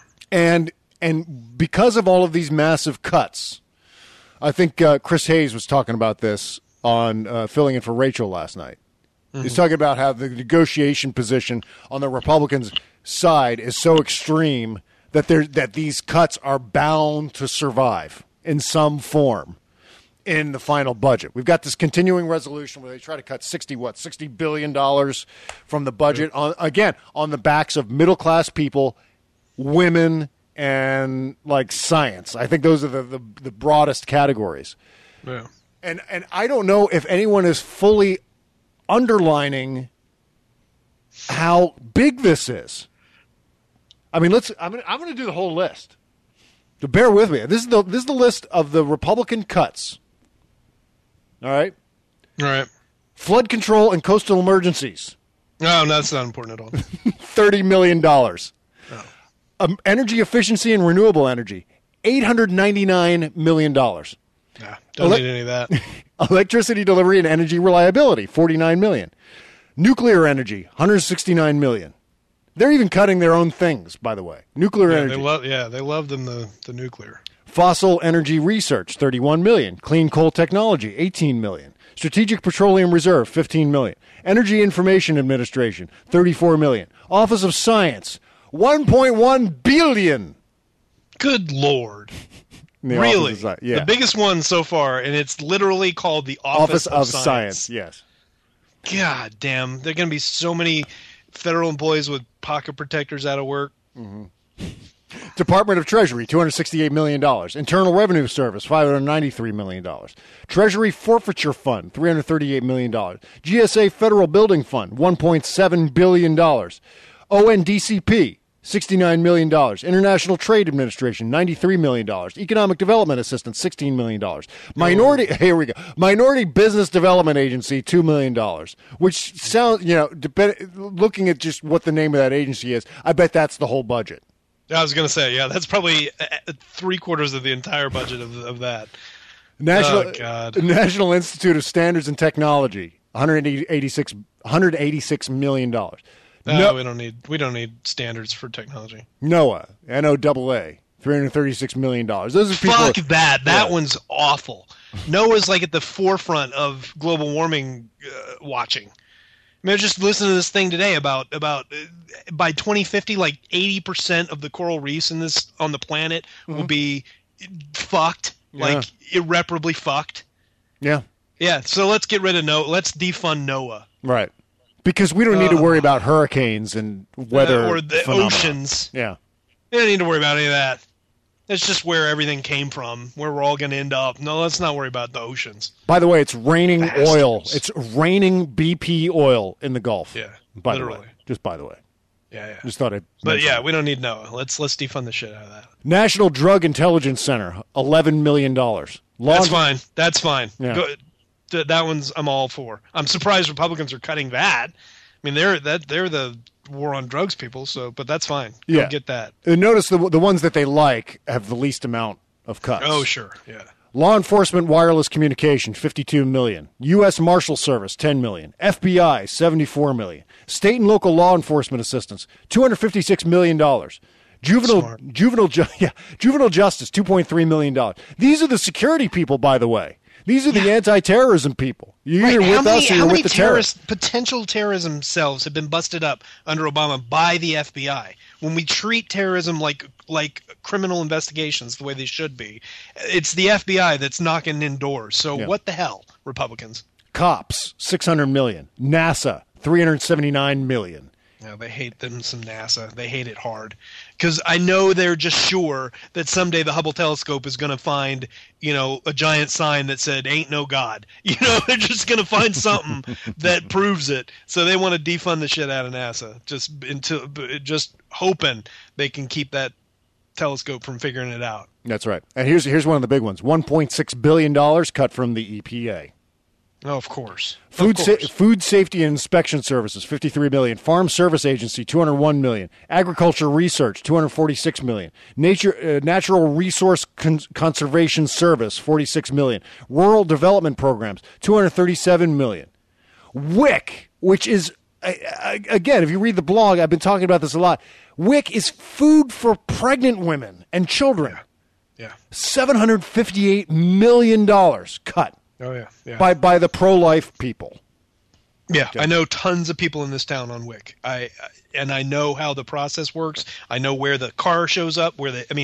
And because of all of these massive cuts, I think Chris Hayes was talking about this on filling in for Rachel last night. Mm-hmm. He's talking about how the negotiation position on the Republicans' side is so extreme that these cuts are bound to survive in some form in the final budget. We've got this continuing resolution where they try to cut $60 billion from the budget on the backs of middle-class people, women, and science. I think those are the broadest categories. Yeah. And I don't know if anyone is fully underlining how big this is. I'm going to do the whole list. So bear with me. This is the list of the Republican cuts. All right. All right. Flood control and coastal emergencies. No, that's not important at all. $30 million. Energy efficiency and renewable energy, $899 million. Nah, don't need any of that. Electricity delivery and energy reliability, $49 million. Nuclear energy, $169 million. They're even cutting their own things, by the way. Nuclear energy. They love them the nuclear. Fossil energy research, $31 million. Clean coal technology, $18 million. Strategic Petroleum Reserve, $15 million. Energy Information Administration, $34 million. Office of Science, $1.1 billion. Good Lord. Really? The biggest one so far, and it's literally called the Office of Science. Yes. God damn. There are going to be so many federal employees with pocket protectors out of work. Mm-hmm. Department of Treasury, $268 million. Internal Revenue Service, $593 million. Treasury Forfeiture Fund, $338 million. GSA Federal Building Fund, $1.7 billion. ONDCP, $69 million. International Trade Administration, $93 million. Economic Development Assistance, $16 million. Minority Business Development Agency, $2 million. Which sounds, looking at just what the name of that agency is, I bet that's the whole budget. I was going to say, that's probably 3/4 of the entire budget of that. National Institute of Standards and Technology, $186 million. No, we don't need standards for technology. NOAA, NOAA, $336 million. Those are people. Fuck that. That one's awful. NOAA's at the forefront of global warming watching. I mean, I was just listening to this thing today about by 2050, 80% of the coral reefs on the planet will be fucked, irreparably fucked. Yeah. Yeah. So let's get rid of NOAA. Let's defund NOAA. Right. Because we don't need to worry about hurricanes and weather or the phenomena. Oceans. Yeah. We don't need to worry about any of that. That's just where everything came from, where we're all going to end up. No, let's not worry about the oceans. By the way, it's raining oil. It's raining BP oil in the Gulf. Yeah, literally. The way. Just by the way. Yeah. Just thought I'd But yeah, we don't need NOAA. Let's defund the shit out of that. National Drug Intelligence Center, $11 million. That's fine. That's fine. Yeah. That one's I'm all for. I'm surprised Republicans are cutting that. I mean, they're the war on drugs people, but that's fine. Yeah. Go get that. And notice the ones that they like have the least amount of cuts. Oh, sure. Yeah. Law enforcement wireless communication, $52 million. U.S. Marshal Service, $10 million. FBI, $74 million. State and local law enforcement assistance, $256 million. Juvenile justice, $2.3 million. These are the security people, by the way. These are the anti-terrorism people. You're either with us or you're with the terrorists. Potential terrorism cells have been busted up under Obama by the FBI. When we treat terrorism like criminal investigations the way they should be, it's the FBI that's knocking in doors. So what the hell, Republicans? Cops, $600 million. NASA, $379 million. No, they hate them some NASA. They hate it hard. Because I know they're just sure that someday the Hubble telescope is going to find, a giant sign that said, ain't no God. They're just going to find something that proves it. So they want to defund the shit out of NASA, just hoping they can keep that telescope from figuring it out. That's right. And here's one of the big ones. $1.6 billion cut from the EPA. Oh, of course. Food Safety and Inspection Services, $53 million. Farm Service Agency, $201 million. Agriculture Research, $246 million. Natural Resource Conservation Service, $46 million. Rural Development Programs, $237 million. WIC, which is, again, if you read the blog, I've been talking about this a lot. WIC is food for pregnant women and children. Yeah. $758 million cut. Oh yeah. By the pro-life people. Yeah, okay. I know tons of people in this town on WIC. I know how the process works. I know where the car shows up.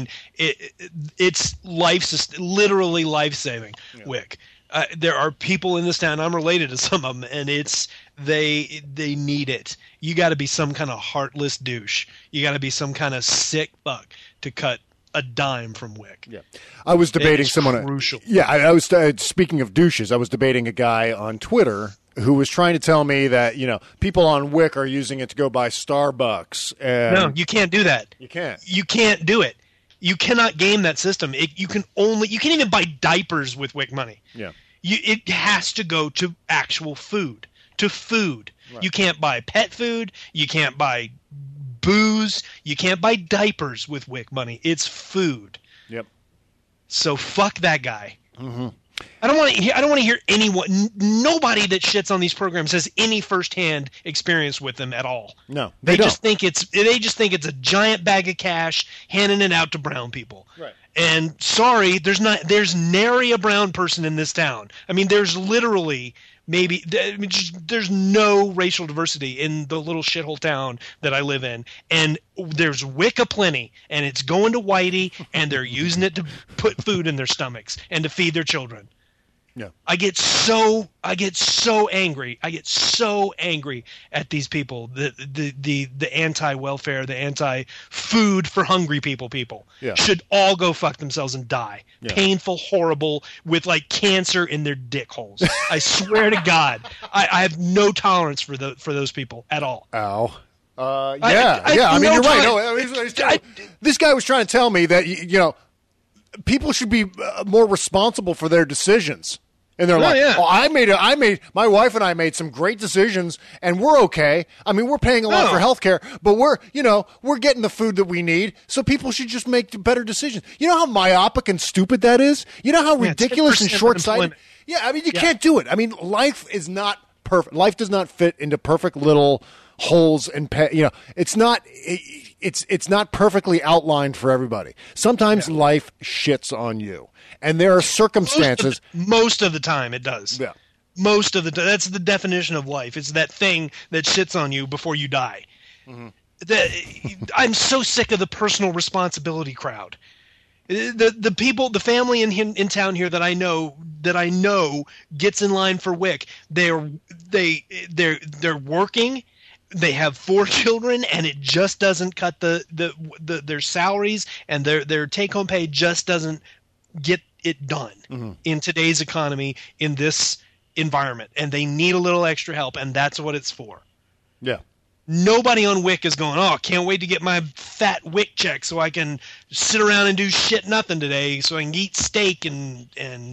It's literally life-saving. Yeah. WIC. There are people in this town. I'm related to some of them, and they need it. You got to be some kind of heartless douche. You got to be some kind of sick fuck to cut a dime from WIC. Yeah, I was debating someone. Crucial. Yeah, I was speaking of douches. I was debating a guy on Twitter who was trying to tell me that people on WIC are using it to go buy Starbucks. No, you can't do that. You can't. You can't do it. You cannot game that system. You can't even buy diapers with WIC money. Yeah. It has to go to actual food. To food. Right. You can't buy pet food. You can't buy booze. You can't buy diapers with WIC money. It's food. Yep. So fuck that guy. Mm-hmm. I don't want to hear anyone. Nobody that shits on these programs has any firsthand experience with them at all. No, they just think it's a giant bag of cash handing it out to brown people. Right. And sorry, there's nary a brown person in this town. I mean, there's literally. There's no racial diversity in the little shithole town that I live in, and there's WIC aplenty, and it's going to Whitey, and they're using it to put food in their stomachs and to feed their children. Yeah, I get so angry. I get so angry at these people, the anti-welfare, the anti-food for hungry people should all go fuck themselves and die. Yeah. Painful, horrible, with like cancer in their dick holes. I swear to God, I have no tolerance for those people at all. Ow. I mean, you're right. This guy was trying to tell me that people should be more responsible for their decisions. And they're my wife and I made some great decisions, and we're okay. I mean, we're paying a lot for health care, but we're getting the food that we need, so people should just make better decisions. You know how myopic and stupid that is? You know how ridiculous and short-sighted? Yeah, I mean, you can't do it. I mean, life is not perfect. Life does not fit into perfect little holes and it's not perfectly outlined for everybody. Sometimes life shits on you, and there are circumstances. Most of the time it does. Yeah. Most of the time. That's the definition of life. It's that thing that shits on you before you die. Mm-hmm. I'm so sick of the personal responsibility crowd. The people, the family in town here that I know gets in line for WIC. They're working. they have 4 children, and it just doesn't cut their salaries, and their take-home pay just doesn't get it done in today's economy, in this environment, and they need a little extra help, and that's what it's for. Yeah. Nobody on WIC is going, oh, can't wait to get my fat WIC check so I can sit around and do shit nothing today, so I can eat steak and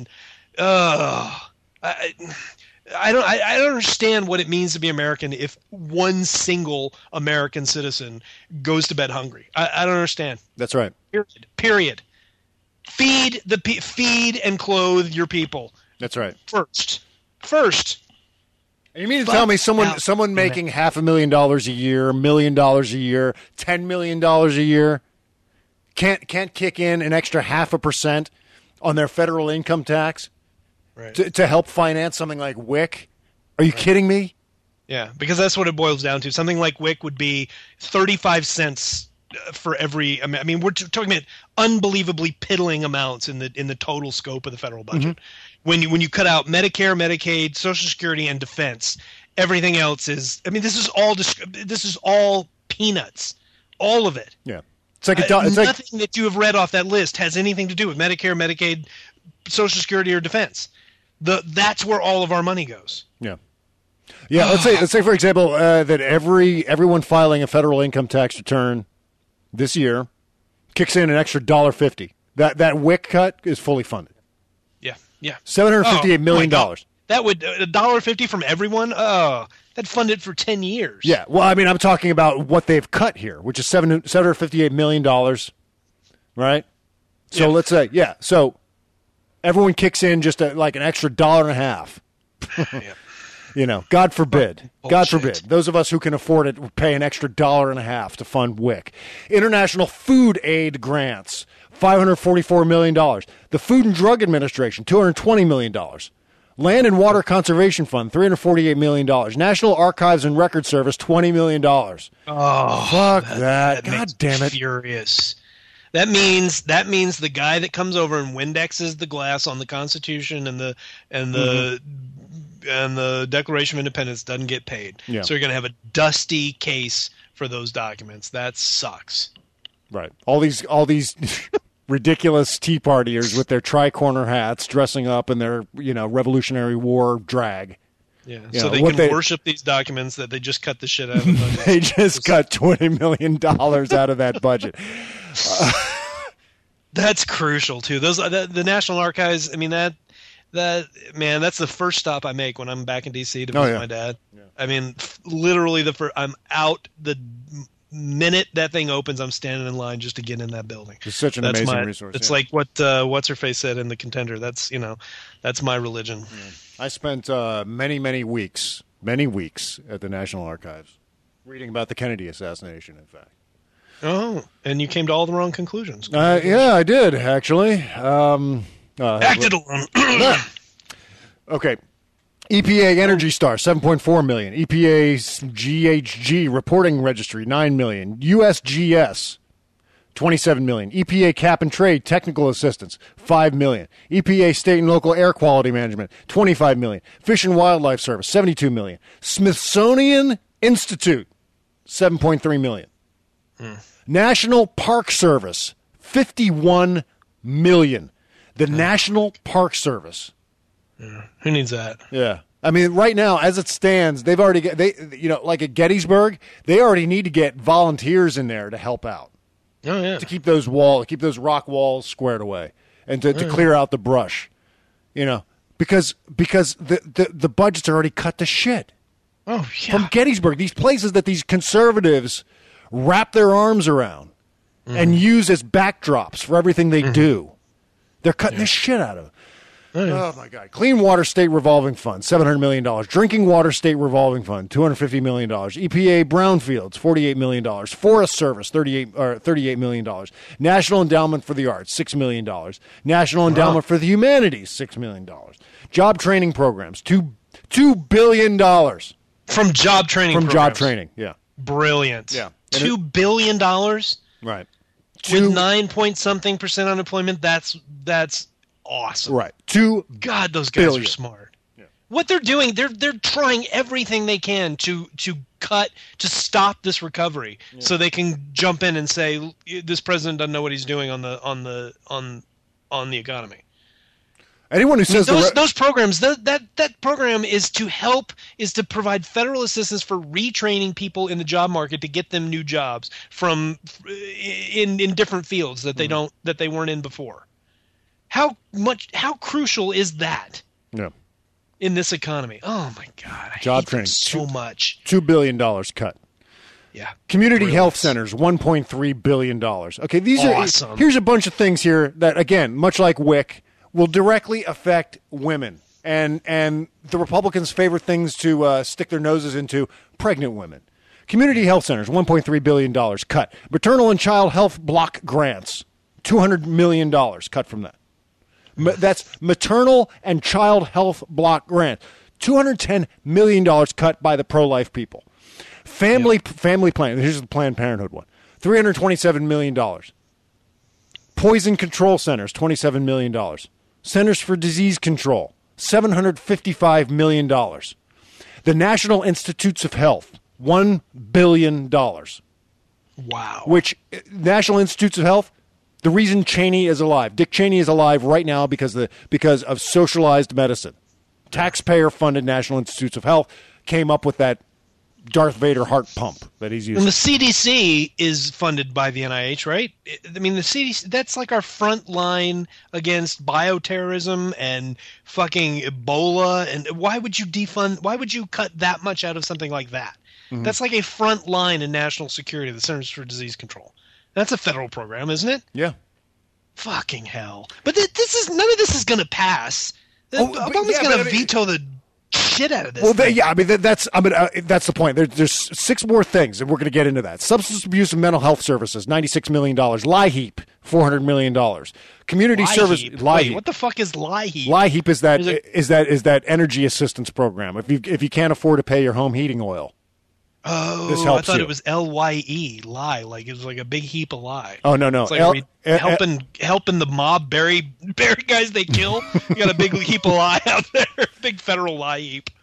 I don't understand what it means to be American if one single American citizen goes to bed hungry. I don't understand. That's right. Period. Feed and clothe your people. That's right. First. And you mean to tell me someone making $500,000 a year, $1 million a year, $10 million a year can't kick in an extra 0.5% on their federal income tax to help finance something like WIC? Are you kidding me? Yeah, because that's what it boils down to. Something like WIC would be 35 cents for every. I mean, we're talking about unbelievably piddling amounts in the total scope of the federal budget. When you cut out Medicare, Medicaid, Social Security, and defense, everything else is. I mean, this is all peanuts, all of it. Yeah, it's like nothing that you have read off that list has anything to do with Medicare, Medicaid, Social Security, or defense. That's where all of our money goes. Yeah. Yeah, let's say for example that everyone filing a federal income tax return this year kicks in an extra $1.50. That WIC cut is fully funded. Yeah. $758 million. That would $1.50 from everyone. Oh, that'd fund it for 10 years. Yeah. Well, I mean, I'm talking about what they've cut here, which is $758 million, right? So let's say, so everyone kicks in just like an extra $1.50. You know, God forbid. God forbid. Those of us who can afford it will pay an extra $1.50 to fund WIC. International food aid grants, $544 million. The Food and Drug Administration, $220 million. Land and Water Conservation Fund, $348 million. National Archives and Record Service, $20 million. Oh, fuck that. God damn it. Furious. That means the guy that comes over and Windexes the glass on the Constitution and the Declaration of Independence doesn't get paid. Yeah. So you're going to have a dusty case for those documents. That sucks. Right. All these ridiculous Tea Partiers with their tri-corner hats dressing up in their, Revolutionary War drag. Yeah. So they can worship these documents that they just cut the shit out of the budget. They just cut $20 million out of that budget. That's crucial too. The National Archives, I mean that's the first stop I make when I'm back in DC to visit my dad. Yeah. I mean, literally I'm out the minute that thing opens. I'm standing in line just to get in that building. It's such an amazing resource. It's like what's her face said in The Contender. That's my religion. Yeah. I spent many weeks at the National Archives reading about the Kennedy assassination. In fact. Oh, and you came to all the wrong conclusions. Yeah, I did actually. Acted alone. Okay. EPA Energy Star, $7.4 million. EPA's GHG Reporting Registry, $9 million. USGS, $27 million. EPA Cap and Trade Technical Assistance, $5 million. EPA State and Local Air Quality Management, $25 million. Fish and Wildlife Service, $72 million. Smithsonian Institute, $7.3 million. National Park Service, $51 million. The National Park Service. Yeah. Who needs that? Yeah. I mean, right now, as it stands, they've already like at Gettysburg, they already need to get volunteers in there to help out. Oh yeah. To keep those rock walls squared away, and to clear out the brush. Because the budgets are already cut to shit. Oh yeah. From Gettysburg, these places that these conservatives wrap their arms around and use as backdrops for everything they do. They're cutting the shit out of it. Oh, my God. Clean Water State Revolving Fund, $700 million. Drinking Water State Revolving Fund, $250 million. EPA Brownfields, $48 million. Forest Service, $38 million. National Endowment for the Arts, $6 million. National Endowment for the Humanities, $6 million. Job training programs, $2 billion. From job training From programs. job training, yeah. Brilliant. Yeah. $2 billion? Right. With 9-point-something% unemployment, that's awesome. Right. God, those guys are smart. Yeah. what they're doing, they're trying everything they can to stop this recovery, so they can jump in and say this president doesn't know what he's doing on the economy. Anyone who says those programs, that program is to provide federal assistance for retraining people in the job market to get them new jobs from in different fields that they weren't in before. How crucial is that? Yeah. In this economy. Oh my God. Job training so much. $2 billion cut. Yeah. Community health centers, $1.3 billion. Okay, these awesome. Here's a bunch of things here that, again, much like WIC, will directly affect women. And the Republicans' favorite things to stick their noses into, pregnant women. Community health centers, $1.3 billion cut. Maternal and child health block grants, $200 million cut from that. That's maternal and child health block grant. $210 million cut by the pro-life people. Family plan. Here's the Planned Parenthood one. $327 million. Poison control centers, $27 million. Centers for Disease Control, $755 million. The National Institutes of Health, $1 billion. Wow. Which, National Institutes of Health, the reason Cheney is alive. Dick Cheney is alive right now because of socialized medicine. Taxpayer-funded National Institutes of Health came up with that Darth Vader heart pump that he's using. And the CDC is funded by the NIH, right? I mean, the CDC, that's like our front line against bioterrorism and fucking Ebola. And why would you cut that much out of something like that? Mm-hmm. That's like a front line in national security, the Centers for Disease Control. That's a federal program, isn't it? Yeah. Fucking hell. But none of this is going to pass. Obama's going to veto the shit out of this. Well, that's the point. There's 6 more things, and we're going to get into that. Substance abuse and mental health services, $96 million. LIHEAP, $400 million. Community service. Wait, what the fuck is LIHEAP? LIHEAP is that energy assistance program. If you can't afford to pay your home heating oil. Oh, this helps I thought you. It was LYE, lie, like it was like a big heap of lie. Oh no, it's like helping the mob bury guys they kill. You got a big heap of lie out there, big federal lie heap.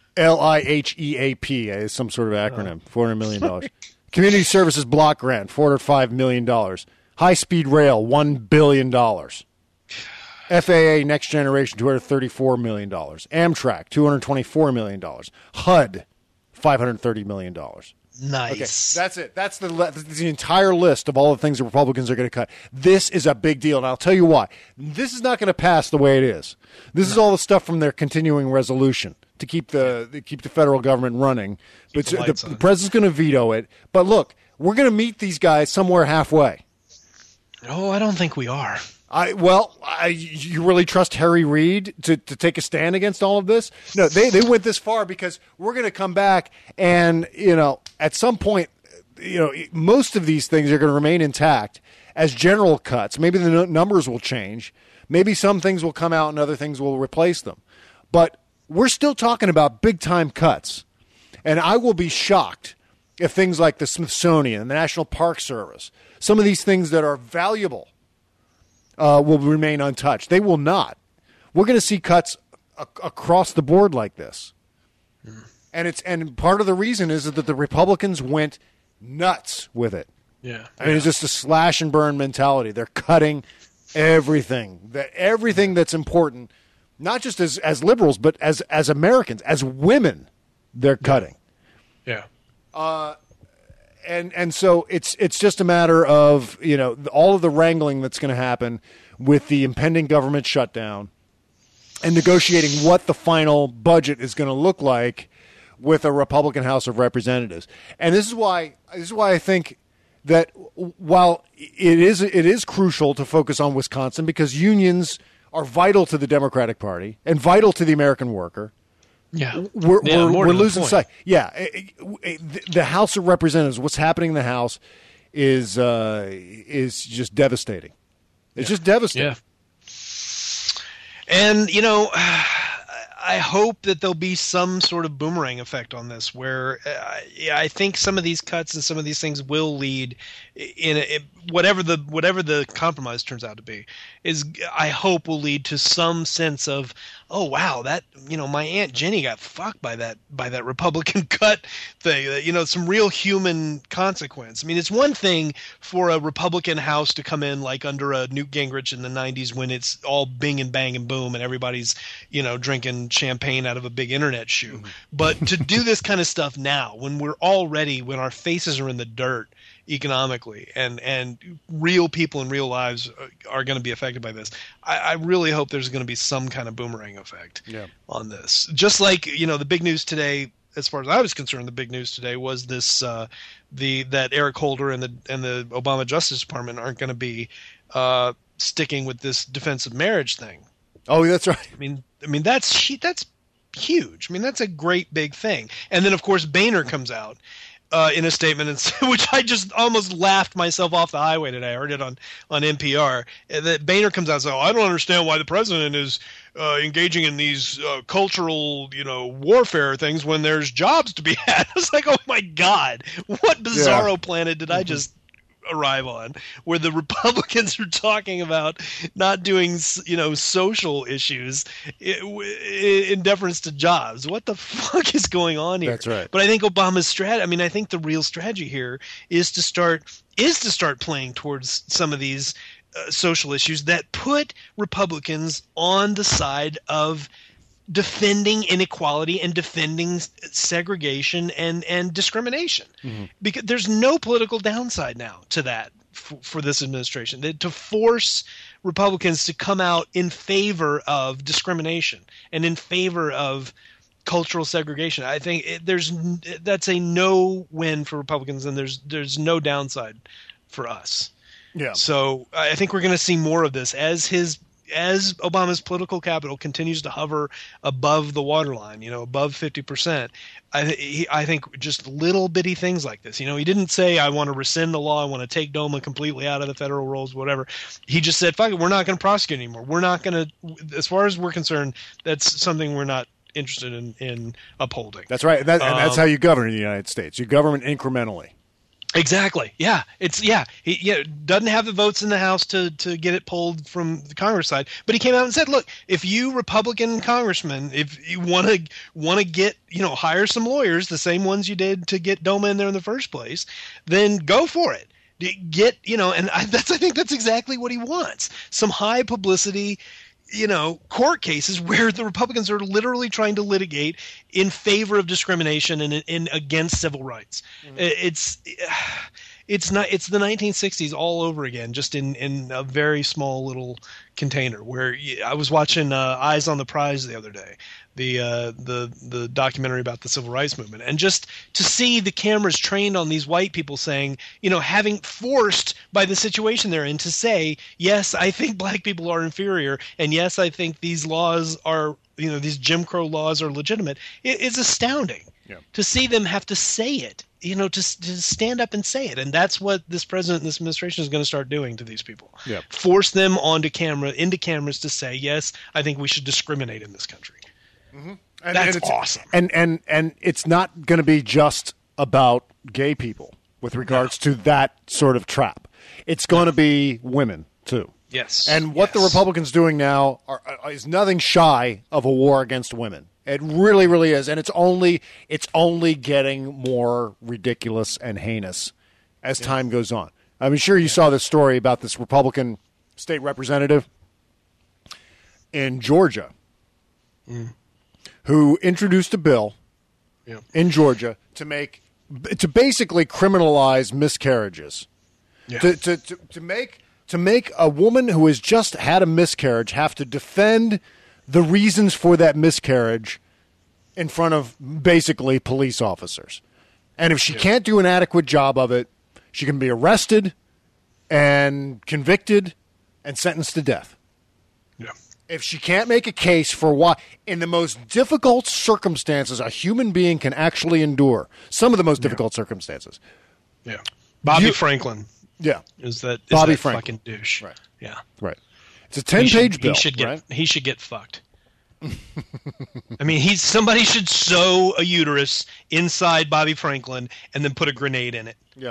LIHEAP is some sort of acronym. $400 million. Community services block grant, $405 million. High speed rail, $1 billion. FAA next generation, $234 million. Amtrak, $224 million. HUD, $530 million. Nice. Okay, that's it. That's the entire list of all the things the Republicans are going to cut. This is a big deal, and I'll tell you why. This is not going to pass the way it is. This is all the stuff from their continuing resolution to keep the federal government running. But the president's going to veto it. But look, we're going to meet these guys somewhere halfway. Oh, I don't think we are. You really trust Harry Reid to take a stand against all of this? No, they went this far because we're going to come back and, at some point, most of these things are going to remain intact as general cuts. Maybe the numbers will change. Maybe some things will come out and other things will replace them. But we're still talking about big-time cuts. And I will be shocked if things like the Smithsonian, the National Park Service, some of these things that are valuable will remain untouched. They will not. We're going to see cuts across the board like this. And part of the reason is that the Republicans went nuts with it. Yeah. I mean, it's just a slash and burn mentality. They're cutting everything that's important, not just as liberals, but as Americans, as women, they're cutting. Yeah. And so it's just a matter of, all of the wrangling that's going to happen with the impending government shutdown and negotiating what the final budget is going to look like with a Republican House of Representatives. And this is why I think that while it is crucial to focus on Wisconsin because unions are vital to the Democratic Party and vital to the American worker. Yeah, we're losing sight. Yeah, the House of Representatives, what's happening in the House is just devastating. It's just devastating. Yeah. And I hope that there'll be some sort of boomerang effect on this, where I think some of these cuts and some of these things will lead in whatever the compromise turns out to be. I hope will lead to some sense of, oh wow, that my Aunt Jenny got fucked by that Republican cut thing. Some real human consequence. I mean, it's one thing for a Republican House to come in like under a Newt Gingrich in the 90s when it's all bing and bang and boom and everybody's drinking champagne out of a big internet shoe. But to do this kind of stuff now, when our faces are in the dirt economically and real people in real lives are going to be affected by this, I really hope there's going to be some kind of boomerang effect on this. Just like, the big news today, as far as I was concerned, the big news today was this, that Eric Holder and the Obama Justice Department aren't going to be sticking with this defensive marriage thing. Oh, that's right. I mean that's huge. I mean, that's a great big thing. And then, of course, Boehner comes out in a statement, which I just almost laughed myself off the highway today. I heard it on NPR. That Boehner comes out and says, I don't understand why the president is engaging in these cultural, warfare things when there's jobs to be had. I was like, oh my God, what bizarro planet did I just arrive on, where the Republicans are talking about not doing, social issues in deference to jobs. What the fuck is going on here? That's right. But I think Obama's strategy, I think the real strategy here is to start playing towards some of these social issues that put Republicans on the side of defending inequality and defending segregation and discrimination. Because there's no political downside now to that for this administration. To force Republicans to come out in favor of discrimination and in favor of cultural segregation, I think that's a no-win for Republicans, and there's no downside for us. Yeah. So I think we're going to see more of this as Obama's political capital continues to hover above the waterline, above 50%. I think just little bitty things like this. He didn't say, I want to rescind the law, I want to take DOMA completely out of the federal rolls, whatever. He just said, fuck it, we're not going to prosecute anymore. We're not going to, as far as we're concerned, that's something we're not interested in upholding. That's right. And that's how you govern in the United States. You govern incrementally. Exactly. Yeah. He doesn't have the votes in the House to get it pulled from the Congress side, but he came out and said, "Look, if you Republican congressmen, if you want to get hire some lawyers, the same ones you did to get DOMA in there in the first place, then go for it. Get and I think that's exactly what he wants. Some high publicity." Court cases where the Republicans are literally trying to litigate in favor of discrimination and against civil rights. It's the 1960s all over again, just in a very small little container. Where I was watching Eyes on the Prize the other day, the documentary about the civil rights movement, and just to see the cameras trained on these white people saying, having forced by the situation they're in to say, yes, I think black people are inferior, and yes, I think these laws are, these Jim Crow laws are legitimate. It's astounding to see them have to say it, to stand up and say it. And that's what this president and this administration is going to start doing to these people. Force them into cameras to say, yes, I think we should discriminate in this country. Mm-hmm. That's awesome. And it's not going to be just about gay people with regards to that sort of trap. It's going to be women too. Yes. And what the Republicans doing now is nothing shy of a war against women. It really, really is, and it's only getting more ridiculous and heinous as time goes on. I'm sure you saw this story about this Republican state representative in Georgia who introduced a bill in Georgia to basically criminalize miscarriages. To make a woman who has just had a miscarriage have to defend the reasons for that miscarriage in front of basically police officers. And if she can't do an adequate job of it, she can be arrested and convicted and sentenced to death. Yeah. If she can't make a case for why, in the most difficult circumstances a human being can actually endure, some of the most difficult circumstances. Yeah. Bobby Franklin. Yeah. Is that Bobby Franklin. Fucking douche. Right. Yeah. Right. It's a 10-page bill. He should get fucked. I mean, somebody should sew a uterus inside Bobby Franklin and then put a grenade in it. Yeah.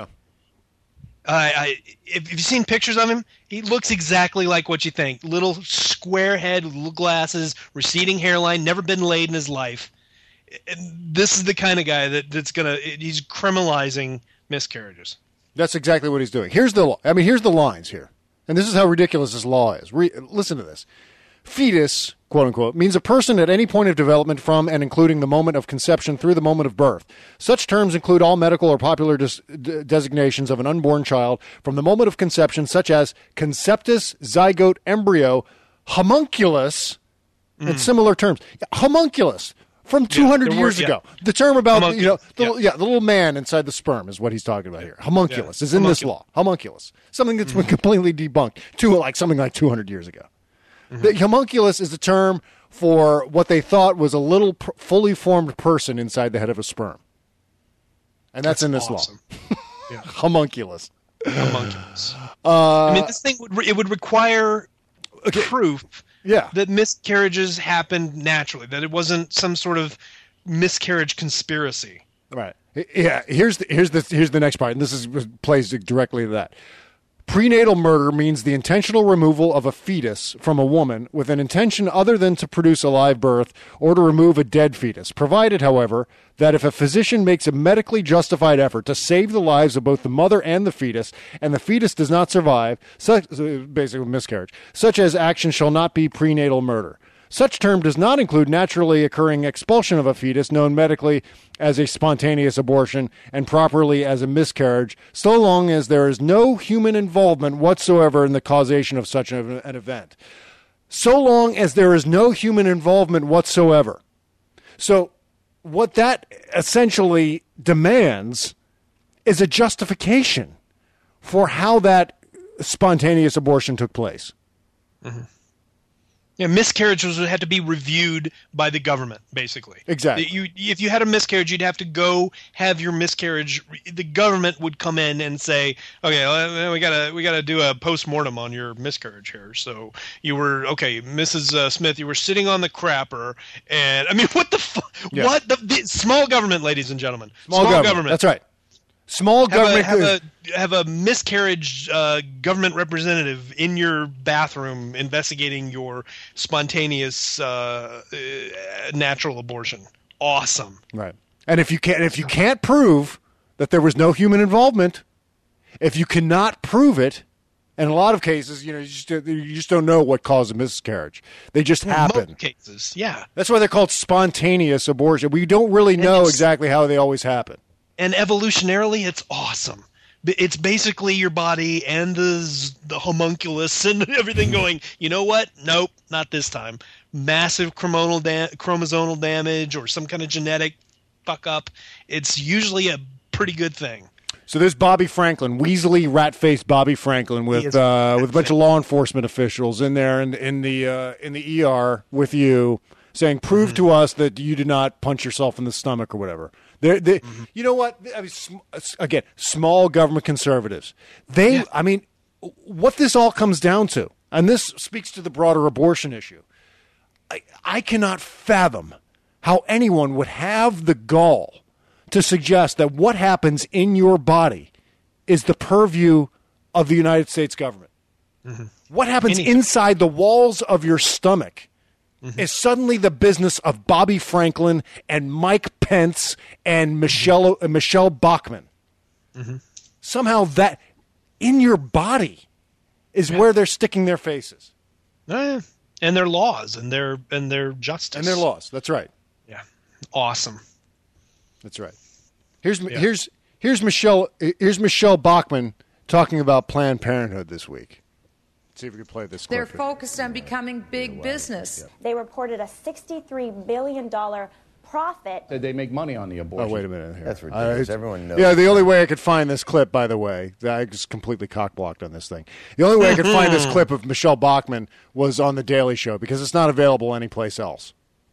If you've seen pictures of him, he looks exactly like what you think. Little square head, little glasses, receding hairline, never been laid in his life. And this is the kind of guy he's criminalizing miscarriages. That's exactly what he's doing. Here's the lines here. And this is how ridiculous this law is. Listen to this. Fetus, quote unquote, means a person at any point of development from and including the moment of conception through the moment of birth. Such terms include all medical or popular designations of an unborn child from the moment of conception, such as conceptus, zygote, embryo, homunculus, and similar terms. Homunculus. From 200 years ago. The term about, the little man inside the sperm is what he's talking about here. Homunculus is in this law. Homunculus. Something that's been completely debunked something like 200 years ago. The homunculus is the term for what they thought was a little fully formed person inside the head of a sperm. And that's in this awesome. law. Homunculus. Homunculus. I mean, this thing would require proof that miscarriages happened naturally, that it wasn't some sort of miscarriage conspiracy. Right. Yeah. Here's the next part, and this plays directly to that. Prenatal murder means the intentional removal of a fetus from a woman with an intention other than to produce a live birth or to remove a dead fetus, provided, however, that if a physician makes a medically justified effort to save the lives of both the mother and the fetus does not survive, basically miscarriage, such as action shall not be prenatal murder. Such term does not include naturally occurring expulsion of a fetus, known medically as a spontaneous abortion and properly as a miscarriage, so long as there is no human involvement whatsoever in the causation of such an event. So long as there is no human involvement whatsoever. So what that essentially demands is a justification for how that spontaneous abortion took place. Mm-hmm. Yeah, miscarriages would have to be reviewed by the government, basically. Exactly. If you had a miscarriage, you'd have to go have your miscarriage. The government would come in and say, "Okay, we gotta do a post-mortem on your miscarriage here." So you were Mrs. Smith. You were sitting on the crapper, and I mean, what the fuck? Yeah. What the small government, ladies and gentlemen? Small government. That's right. Small government. Have a miscarriage government representative in your bathroom investigating your spontaneous natural abortion. Awesome. Right. And if you can't prove that there was no human involvement, if you cannot prove it, in a lot of cases, you just don't know what caused a miscarriage. They just happen. Most cases, yeah. That's why they're called spontaneous abortion. We don't really know exactly how they always happen. And evolutionarily, it's awesome. It's basically your body and the homunculus and everything going, you know what? Nope, not this time. Massive chromosomal damage or some kind of genetic fuck up. It's usually a pretty good thing. So there's Bobby Franklin, Weasley, rat-faced Bobby Franklin, with a bunch of law enforcement officials in there in the ER with you, saying, "Prove to us that you did not punch yourself in the stomach or whatever." You know what? I mean, again, small government conservatives. I mean, what this all comes down to, and this speaks to the broader abortion issue. I cannot fathom how anyone would have the gall to suggest that what happens in your body is the purview of the United States government. Mm-hmm. What happens inside the walls of your stomach is suddenly the business of Bobby Franklin and Mike Pence and Michelle Bachmann. Mm-hmm. Somehow that in your body is where they're sticking their faces. And their laws and their justice. And their laws. That's right. Yeah. Awesome. That's right. Here's Michelle Bachmann talking about Planned Parenthood this week. See if we can play this clip. They're focused on becoming big business. They reported a $63 billion profit. They make money on the abortion. Oh, wait a minute here. That's ridiculous. Everyone knows. Yeah, the only way I could find this clip, by the way, I just completely cock-blocked on this thing. The only way I could find this clip of Michelle Bachmann was on The Daily Show because it's not available anyplace else.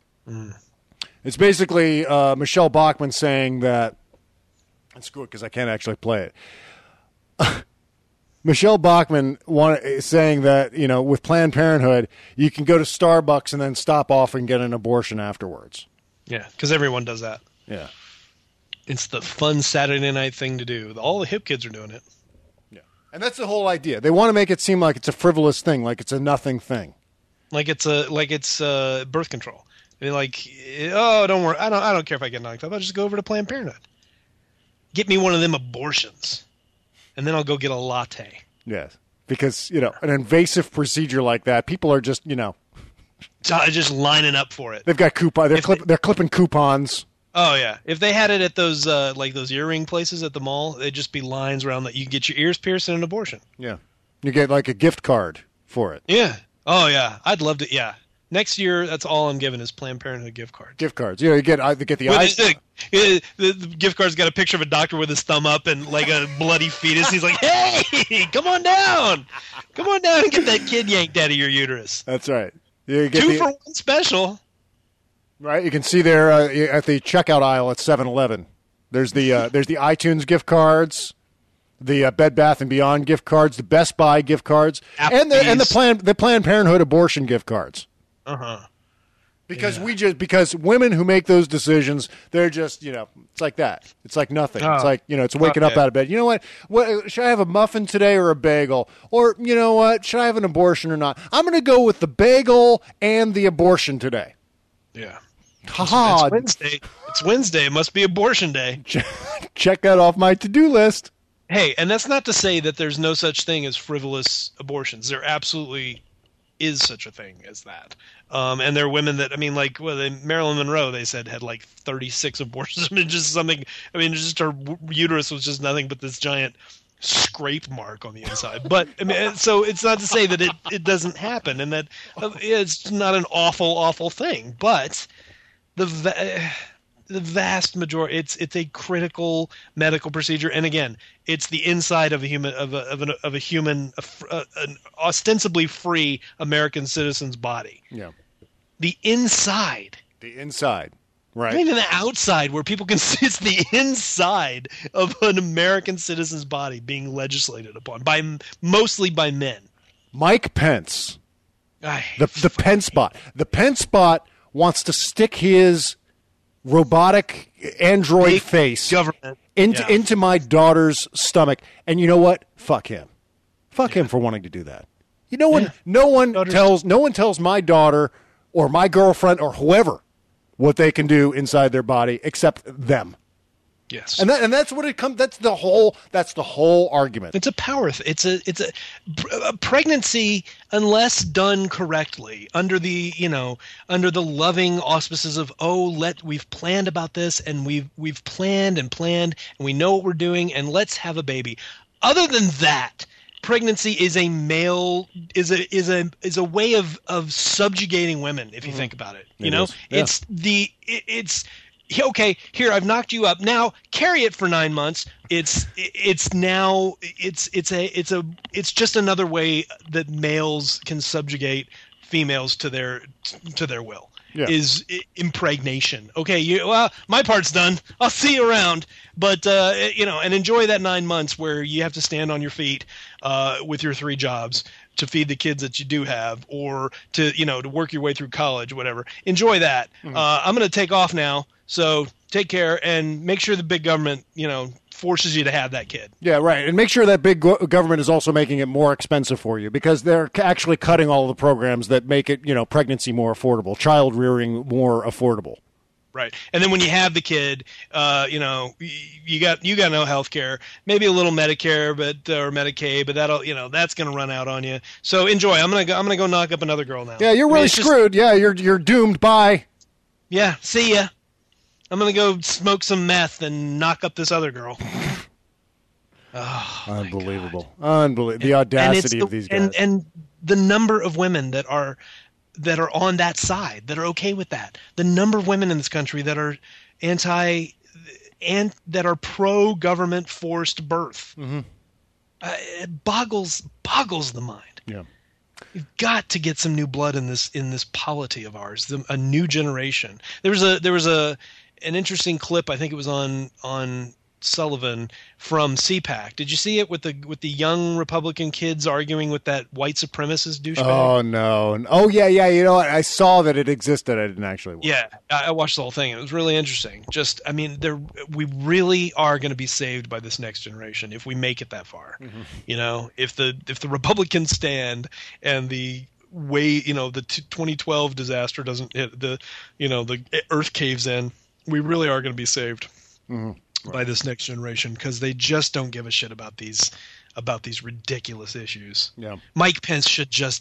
It's basically Michelle Bachmann saying that, and screw it because I can't actually play it. Michelle Bachmann saying that, with Planned Parenthood, you can go to Starbucks and then stop off and get an abortion afterwards. Yeah, because everyone does that. Yeah. It's the fun Saturday night thing to do. All the hip kids are doing it. Yeah. And that's the whole idea. They want to make it seem like it's a frivolous thing, like it's a nothing thing. Like it's birth control. I mean, don't worry. I don't care if I get knocked up. I'll just go over to Planned Parenthood. Get me one of them abortions. And then I'll go get a latte. Yes. Because, an invasive procedure like that, people are just, just lining up for it. They've got coupons. They're clipping coupons. Oh, yeah. If they had it at those those earring places at the mall, they'd just be lines around that you can get your ears pierced and an abortion. Yeah. You get like a gift card for it. Yeah. Oh, yeah. I'd love to. Yeah. Next year, that's all I'm giving is Planned Parenthood gift cards. Gift cards. You get the eyes. The gift card's got a picture of a doctor with his thumb up and like a bloody fetus. He's like, "Hey, come on down and get that kid yanked out of your uterus." That's right. You get 2 for 1 special. Right. You can see there at the checkout aisle at 7-Eleven. There's the iTunes gift cards, the Bed Bath & Beyond gift cards, the Best Buy gift cards, and the Planned Parenthood abortion gift cards. Because because women who make those decisions, they're just, it's like that. It's like nothing. It's like, it's waking up out of bed. You know what? Should I have a muffin today or a bagel? Or, you know what? Should I have an abortion or not? I'm going to go with the bagel and the abortion today. Yeah. Ha-ha. It's Wednesday. It's Wednesday. It must be abortion day. Check that off my to-do list. Hey, and that's not to say that there's no such thing as frivolous abortions. There absolutely is such a thing as that. And there are women that, Marilyn Monroe, they said, had like 36 abortions. Just her uterus was just nothing but this giant scrape mark on the inside. But, so it's not to say that it doesn't happen and that it's not an awful, awful thing. But the vast majority, it's a critical medical procedure. And again, it's the inside of a human, an ostensibly free American citizen's body. Yeah. The inside. Right. Not even the outside where people can see. It's the inside of an American citizen's body being legislated upon mostly by men. Mike Pence. The Pence bot. The Pence bot wants to stick his robotic android face into my daughter's stomach. And you know what? Fuck him. Fuck him for wanting to do that. No one tells my daughter or my girlfriend or whoever what they can do inside their body except them. Yes. And that's what it comes. That's the whole argument. It's a power. It's a pregnancy, unless done correctly, under the loving auspices of we've planned about this and we've planned and we know what we're doing and let's have a baby. Other than that, pregnancy is a way of subjugating women. If you think about it, it's okay, here, I've knocked you up. Now carry it for 9 months. It's just another way that males can subjugate females to their will. Yeah. Is impregnation. Okay, my part's done. I'll see you around. But and enjoy that 9 months where you have to stand on your feet with your 3 jobs to feed the kids that you do have, or to work your way through college, whatever. Enjoy that. Mm-hmm. I'm going to take off now. So take care and make sure the big government, forces you to have that kid. Yeah, right. And make sure that big government is also making it more expensive for you, because they're actually cutting all the programs that make it, pregnancy more affordable, child rearing more affordable. Right. And then when you have the kid, you got no health care, maybe a little Medicare, or Medicaid, but that'll, that's going to run out on you. So enjoy. I'm going to go knock up another girl now. Yeah, you're really screwed. You're doomed. Bye. Yeah. See ya. I'm going to go smoke some meth and knock up this other girl. Oh, unbelievable. Unbelievable. The audacity of these guys. And the number of women that are on that side, that are okay with that. The number of women in this country that are that are pro-government forced birth. Mm-hmm. It boggles the mind. Yeah. We've got to get some new blood in this polity of ours, a new generation. There was an interesting clip, I think it was on Sullivan from CPAC. Did you see it with the young Republican kids arguing with that white supremacist douchebag? Oh no! Oh yeah. You know what? I saw that it existed. I didn't actually watch. Yeah, I watched the whole thing. It was really interesting. We really are going to be saved by this next generation if we make it that far. Mm-hmm. You know, if the Republicans stand and the way, the 2012 disaster doesn't hit, the earth caves in, we really are going to be saved by this next generation, because they just don't give a shit about these ridiculous issues. Yeah. Mike Pence should just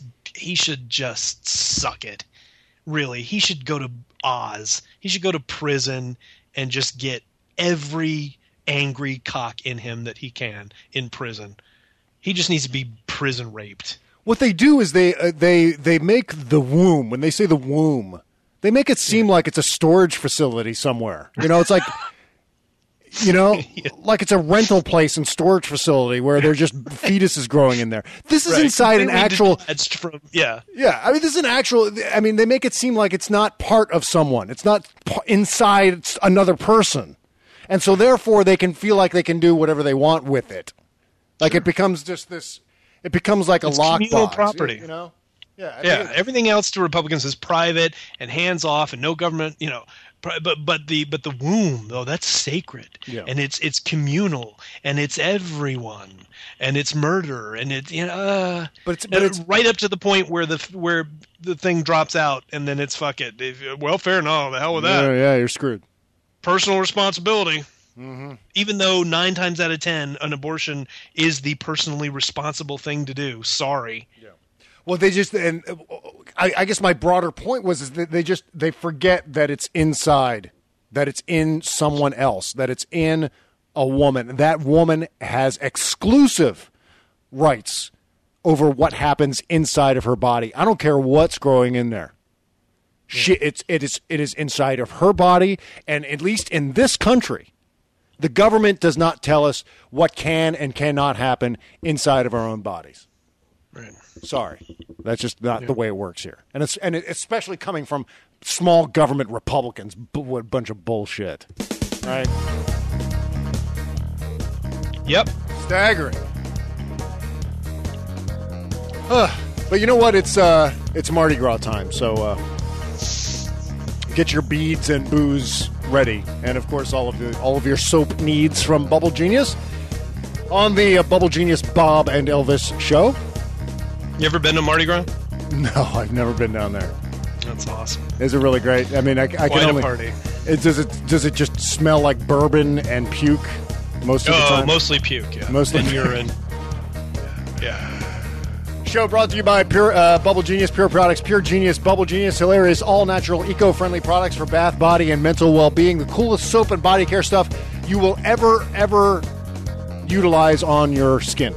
suck it. Really, he should go to Oz. He should go to prison and just get every angry cock in him that he can in prison. He just needs to be prison raped. What they do is they make the womb. When they say the womb, they make it seem like it's a storage facility somewhere. It's like, like it's a rental place and storage facility where there's just fetuses growing in there. This is inside an actual. Yeah. I mean, this is an actual. I mean, they make it seem like it's not part of someone. It's not inside another person, and so therefore they can feel like they can do whatever they want with it. Like it becomes just this. It becomes like it's a lockbox. Communal property. Yeah. Everything else to Republicans is private and hands off and no government. But the womb, though, that's sacred. Yeah. And it's communal and it's everyone and it's murder and it's But it's right up to the point where the thing drops out and then it's fuck it. Welfare, no, the hell with that. Yeah, you're screwed. Personal responsibility. Mm-hmm. Even though 9 times out of 10 an abortion is the personally responsible thing to do. Sorry. Yeah. Well, I guess my broader point was that they forget that it's inside, that it's in someone else, that it's in a woman. That woman has exclusive rights over what happens inside of her body. I don't care what's growing in there. Yeah. It is inside of her body, and at least in this country, the government does not tell us what can and cannot happen inside of our own bodies. Right. Sorry. That's just not the way it works here. And especially coming from small government Republicans, a bunch of bullshit. Right? Yep. Staggering. But you know what? It's Mardi Gras time, so get your beads and booze ready, and of course all of your soap needs from Bubble Genius on the Bubble Genius Bob and Elvis show. You ever been to Mardi Gras? No, I've never been down there. That's awesome. Is it really great? I mean, I can only. Quite a party. Does it just smell like bourbon and puke most of the time? Mostly puke. Yeah. Mostly and urine. Yeah. Show brought to you by Bubble Genius, Pure Products, Pure Genius, Bubble Genius, hilarious, all-natural, eco-friendly products for bath, body, and mental well-being. The coolest soap and body care stuff you will ever utilize on your skin.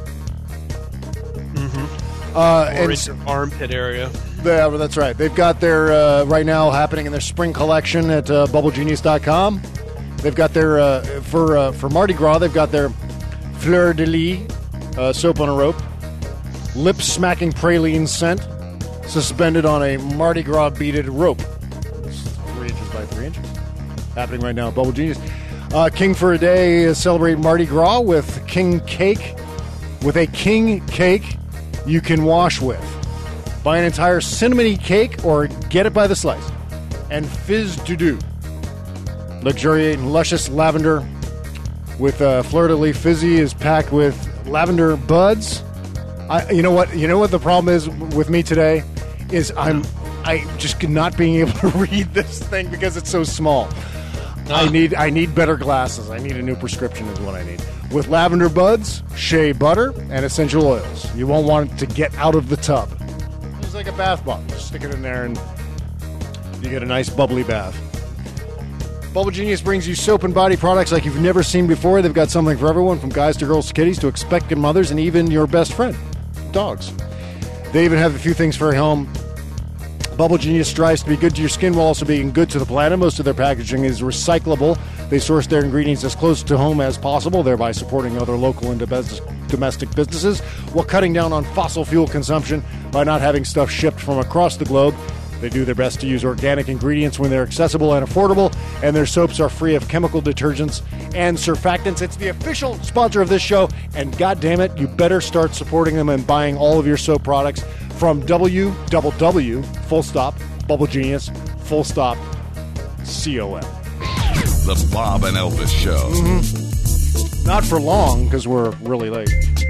Mm-hmm. Or in your armpit area. Yeah, that's right. They've got their, right now, happening in their spring collection at BubbleGenius.com. They've got their, for Mardi Gras, they've got their Fleur de Lis soap on a rope. Lip-smacking praline scent suspended on a Mardi Gras beaded rope. It's 3 inches by 3 inches. Happening right now at Bubble Genius. King for a Day celebrate Mardi Gras with King Cake. With a King Cake you can wash with. Buy an entire cinnamony cake or get it by the slice. And Fizz Doo-Doo. Luxuriate and luscious lavender with Fleur de Lis Fizzy is packed with lavender buds. You know what the problem is with me today is I just not being able to read this thing because it's so small. I need better glasses. I need a new prescription is what I need. With lavender buds, shea butter, and essential oils. You won't want it to get out of the tub. It's like a bath bomb. Just stick it in there and you get a nice bubbly bath. Bubble Genius brings you soap and body products like you've never seen before. They've got something for everyone, from guys to girls to kitties to expectant mothers and even your best friend, dogs. They even have a few things for home. Bubble Genius strives to be good to your skin while also being good to the planet. Most of their packaging is recyclable. They source their ingredients as close to home as possible, thereby supporting other local and domestic businesses while cutting down on fossil fuel consumption by not having stuff shipped from across the globe. They do their best to use organic ingredients when they're accessible and affordable, and their soaps are free of chemical detergents and surfactants. It's the official sponsor of this show, and God damn it, you better start supporting them and buying all of your soap products from www, full stop, Bubble Genius, full stop, COM. The Bob and Elvis Show. Mm-hmm. Not for long, because we're really late.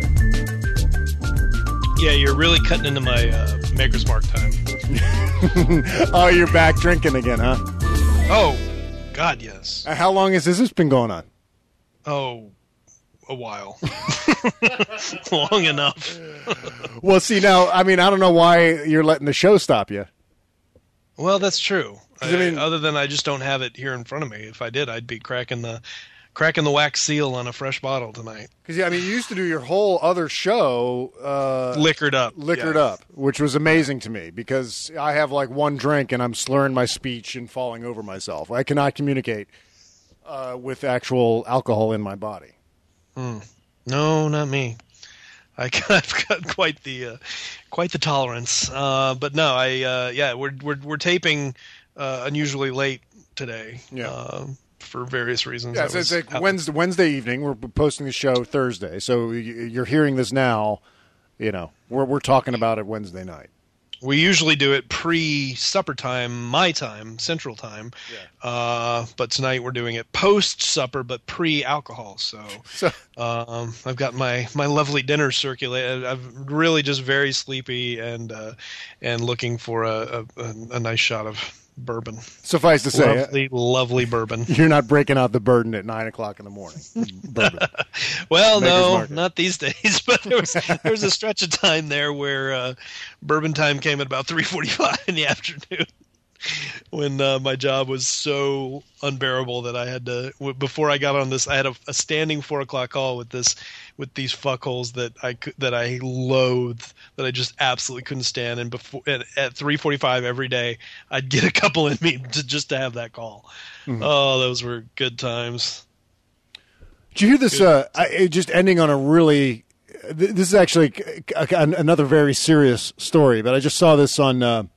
Yeah, you're really cutting into my Maker's Mark time. Oh, you're back drinking again, huh? Oh, God, yes. How long has this been going on? Oh, a while. Long enough. Well, see, now, I mean, I don't know why you're letting the show stop you. Well, that's true. I mean, other than I just don't have it here in front of me. If I did, I'd be cracking the wax seal on a fresh bottle tonight. Because, I mean, you used to do your whole other show Liquored Up, which was amazing to me because I have like one drink and I'm slurring my speech and falling over myself. I cannot communicate with actual alcohol in my body. No, not me. I've got quite the tolerance. But no, we're taping unusually late today. Yeah. For various reasons. Yeah, so it's like Wednesday evening. We're posting the show Thursday, so you're hearing this now. You know, we're talking about it Wednesday night. We usually do it pre-supper time, my time, Central Time. Yeah. But tonight we're doing it post-supper, but pre-alcohol. So I've got my lovely dinner circulated. I'm really just very sleepy and looking for a nice shot of bourbon. Suffice to say, lovely bourbon. You're not breaking out the burden at 9:00 in the morning. Bourbon. Well, no, not these days. But there was a stretch of time there where bourbon time came at about 3:45 in the afternoon, when my job was so unbearable that I had to. Before I got on this, I had a standing 4:00 call with these fuckholes that I loathe, that I just absolutely couldn't stand. And at 3:45 every day, I'd get a couple in me just to have that call. Mm-hmm. Oh, those were good times. Did you hear this? Just ending on a really. This is actually another very serious story, but I just saw this on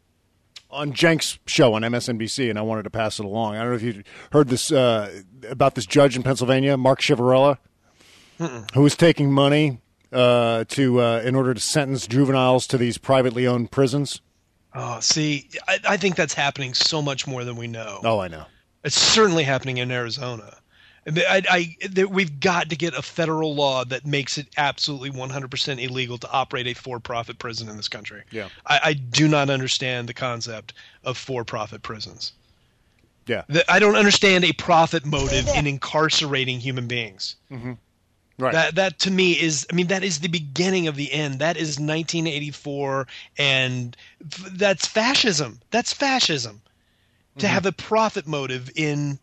Jenk's show on MSNBC, and I wanted to pass it along. I don't know if you heard this about this judge in Pennsylvania, Mark Ciavarella, who was taking money in order to sentence juveniles to these privately owned prisons. Oh, see, I think that's happening so much more than we know. Oh, I know. It's certainly happening in Arizona. We've got to get a federal law that makes it absolutely 100% illegal to operate a for-profit prison in this country. Yeah. I do not understand the concept of for-profit prisons. Yeah. I don't understand a profit motive in incarcerating human beings. Mm-hmm. Right. That to me is, that is the beginning of the end. That is 1984, and that's fascism. That's fascism. Mm-hmm. To have a profit motive in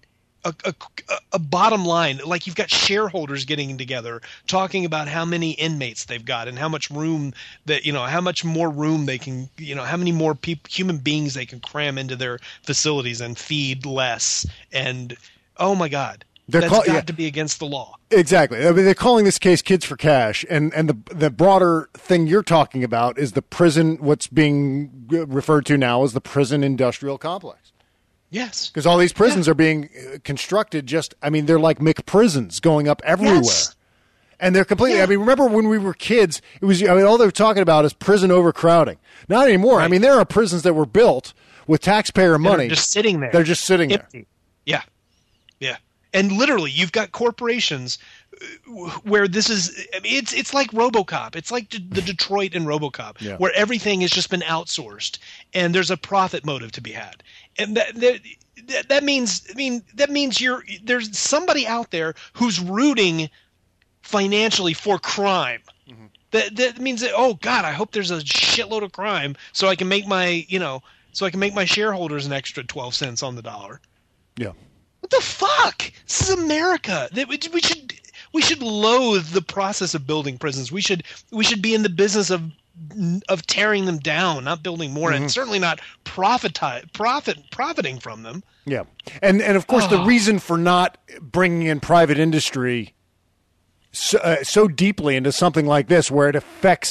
a bottom line, like you've got shareholders getting together talking about how many inmates they've got and how much room how much more room they can, how many more human beings they can cram into their facilities and feed less. And oh my God, that's got to be against the law. Exactly. I mean, they're calling this case Kids for Cash, and the broader thing you're talking about is the prison. What's being referred to now as the prison industrial complex. Yes. Because all these prisons are being constructed they're like McPrisons going up everywhere. Yes. And they're completely, remember when we were kids, it was, all they're talking about is prison overcrowding. Not anymore. Right. There are prisons that were built with taxpayer money. They're just sitting there. They're just sitting there. Yeah. Yeah. And literally, you've got corporations where this is, it's like RoboCop. It's like the Detroit and RoboCop, where everything has just been outsourced and there's a profit motive to be had. And that means there's somebody out there who's rooting financially for crime. Mm-hmm. That means that, oh God, I hope there's a shitload of crime so I can make my shareholders an extra 12 cents on the dollar. Yeah. What the fuck? This is America. We should loathe the process of building prisons. We should be in the business of tearing them down, not building more, and certainly not profiting from them. Yeah, and of course the reason for not bringing in private industry so deeply into something like this, where it affects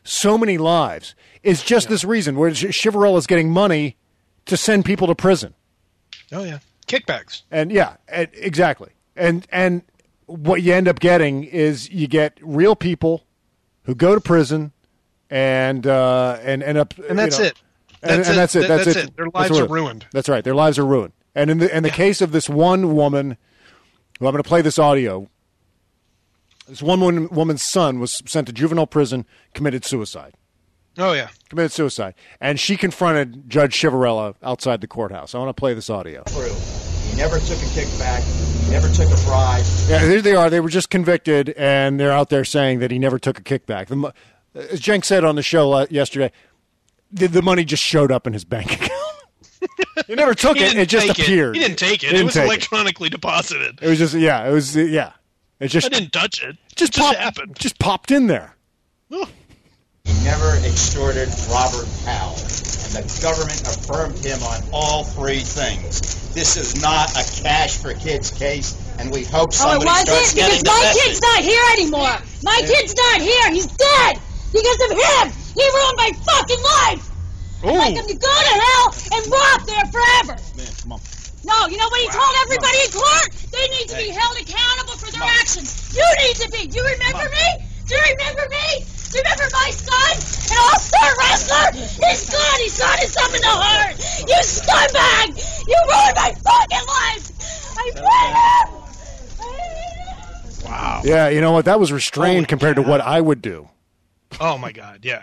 so many lives is just this reason where Chivarella is getting money to send people to prison. Oh, yeah. Kickbacks. And exactly. And what you end up getting is you get real people who go to prison and end up. And that's it. That's it. Their lives are ruined. That's right. Their lives are ruined. And in the case of this one woman, who I'm going to play this audio, this one woman's son was sent to juvenile prison, committed suicide. Oh, yeah. Committed suicide. And she confronted Judge Chivarella outside the courthouse. I want to play this audio. He never took a kickback. He never took a bribe. Yeah, here they are. They were just convicted, and they're out there saying that he never took a kickback. As Jenk said on the show yesterday, the money just showed up in his bank account. He never took it. It just appeared. He didn't take it. It was electronically deposited. It was just, It just, I didn't touch it. Just happened. Just popped in there. He never extorted Robert Powell, and the government affirmed him on all three things. This is not a Cash for Kids case, and we hope somebody starts getting the message. My kid's not here anymore. My kid's not here. He's dead because of him. He ruined my fucking life. I'd like him to go to hell and rot there forever. Man, come on. No, you know what he told everybody in court? They need to be held accountable for their actions. You need to be. Do you remember me? Do you remember me? Do you remember my son? An all-star wrestler? He's gone. He's got himself in the heart. You scumbag. You ruined my fucking life. I hate him. Wow. Yeah, you know what? That was restrained compared to what I would do. Oh, my God. Yeah.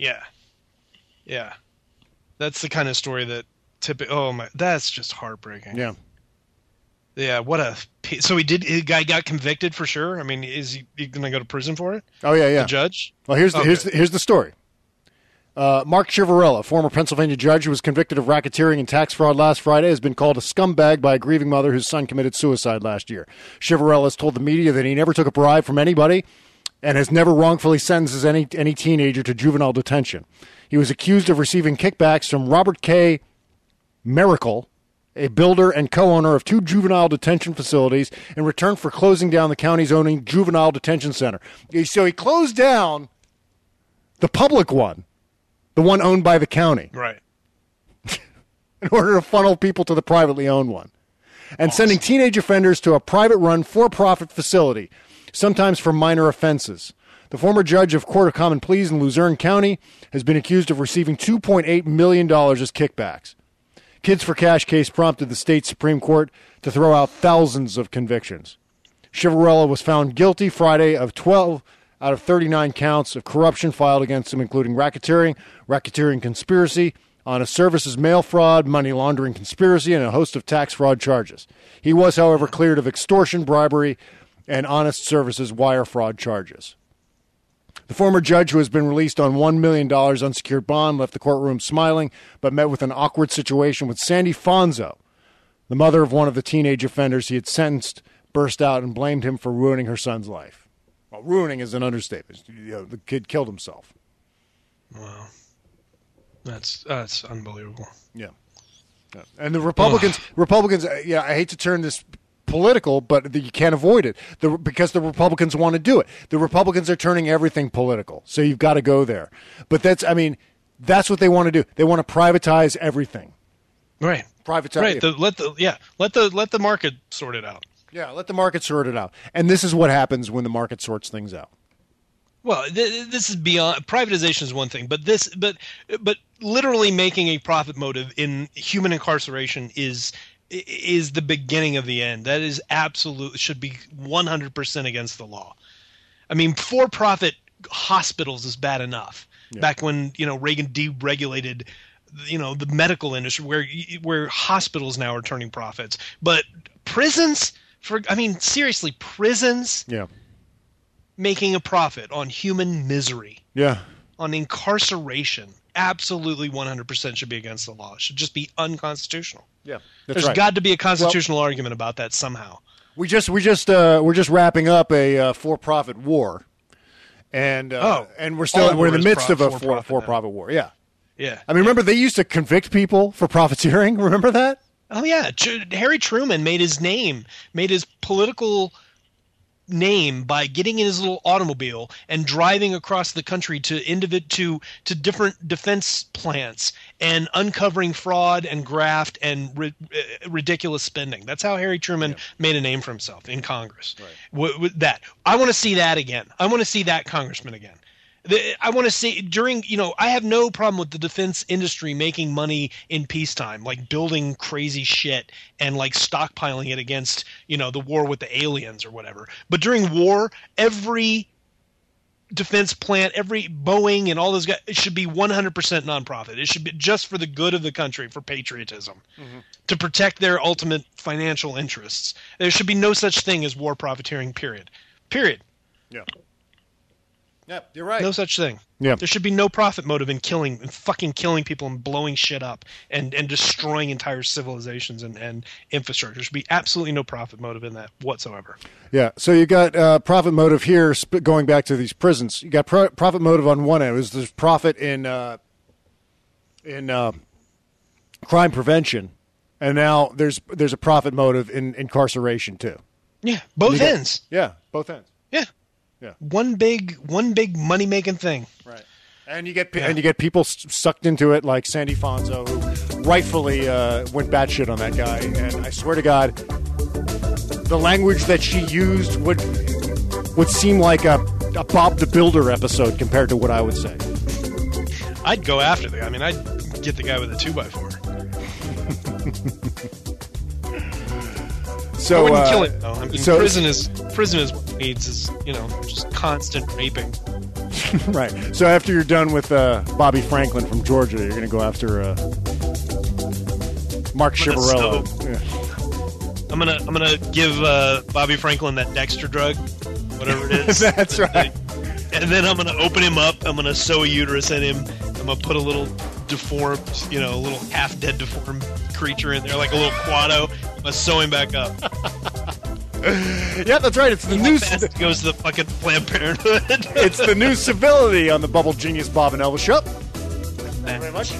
That's the kind of story that that's just heartbreaking. Yeah. So the guy got convicted for sure. I mean, is he going to go to prison for it? Oh yeah. The judge? Well, here's the story. Mark Chivarella, former Pennsylvania judge who was convicted of racketeering and tax fraud last Friday, has been called a scumbag by a grieving mother whose son committed suicide last year. Chivarella has told the media that he never took a bribe from anybody and has never wrongfully sentenced any teenager to juvenile detention. He was accused of receiving kickbacks from Robert K. Miracle, a builder and co-owner of 2 juvenile detention facilities, in return for closing down the county's owning juvenile detention center. So he closed down the public one, the one owned by the county. Right. In order to funnel people to the privately owned one. And sending teenage offenders to a private-run, for-profit facility, sometimes for minor offenses. The former judge of Court of Common Pleas in Luzerne County has been accused of receiving $2.8 million as kickbacks. Kids for Cash case prompted the state Supreme Court to throw out thousands of convictions. Chivarella was found guilty Friday of 12 out of 39 counts of corruption filed against him, including racketeering conspiracy, honest services mail fraud, money laundering conspiracy, and a host of tax fraud charges. He was, however, cleared of extortion, bribery, and honest services wire fraud charges. The former judge, who has been released on $1 million unsecured bond, left the courtroom smiling, but met with an awkward situation with Sandy Fonzo. The mother of one of the teenage offenders he had sentenced burst out and blamed him for ruining her son's life. Well, ruining is an understatement. The kid killed himself. Wow. That's unbelievable. Yeah. And the Republicans, I hate to turn this political, but you can't avoid it because the Republicans want to do it. The Republicans are turning everything political, so you've got to go there. But that's what they want to do. They want to privatize everything. Right. Privatize. Right. Let the market sort it out. Yeah, let the market sort it out. And this is what happens when the market sorts things out. Well, this is beyond privatization is one thing, but literally making a profit motive in human incarceration is the beginning of the end. That is should be 100% against the law. I mean, for-profit hospitals is bad enough. Yeah. Back when Reagan deregulated the medical industry, where hospitals now are turning profits, but prisons seriously, prisons. Yeah. Making a profit on human misery. Yeah. On incarceration. Absolutely 100% should be against the law. It should just be unconstitutional. Yeah. There's got to be a constitutional argument about that somehow. We're just wrapping up a for-profit war. And we're in the midst of a for-profit war. Yeah. Yeah. I mean, remember they used to convict people for profiteering? Remember that? Oh yeah. Harry Truman made his political name by getting in his little automobile and driving across the country to different defense plants and uncovering fraud and graft and ridiculous spending. That's how Harry Truman made a name for himself in Congress. Right. That I want to see that again. I want to see that congressman again. I want to see I have no problem with the defense industry making money in peacetime, like building crazy shit and like stockpiling it against, the war with the aliens or whatever. But during war, every defense plant, every Boeing and all those guys, it should be 100% nonprofit. It should be just for the good of the country, for patriotism, to protect their ultimate financial interests. There should be no such thing as war profiteering, period. Yeah. Yeah, you're right. No such thing. Yeah. There should be no profit motive in fucking killing people and blowing shit up and destroying entire civilizations and infrastructure. There should be absolutely no profit motive in that whatsoever. Yeah, so you got profit motive here, going back to these prisons. You got profit motive on one end. There's profit in crime prevention, and now there's a profit motive in incarceration too. Yeah, both ends. Yeah, both ends. Yeah. Yeah. One big money making thing. Right. And you get people sucked into it like Sandy Fonzo, who rightfully went batshit on that guy. And I swear to God, the language that she used would seem like a Bob the Builder episode compared to what I would say. I'd go after the guy. I mean, I'd get the guy with a 2x4. So, I wouldn't kill him, though. I mean, prison is what it needs is, just constant raping. Right. So after you're done with Bobby Franklin from Georgia, you're going to go after Mark Chivarello. Yeah. I'm gonna give Bobby Franklin that Dexter drug, whatever it is. That's right. And then I'm gonna open him up. I'm gonna sew a uterus in him. I'm gonna put a little deformed, a little half dead deformed creature in there, like a little Quado. I'm gonna sew him back up. Yeah, that's right. It's the new. Goes to the fucking Planned Parenthood. It's the new civility on the Bubble Genius Bob and Elvis Show. Thank you very much.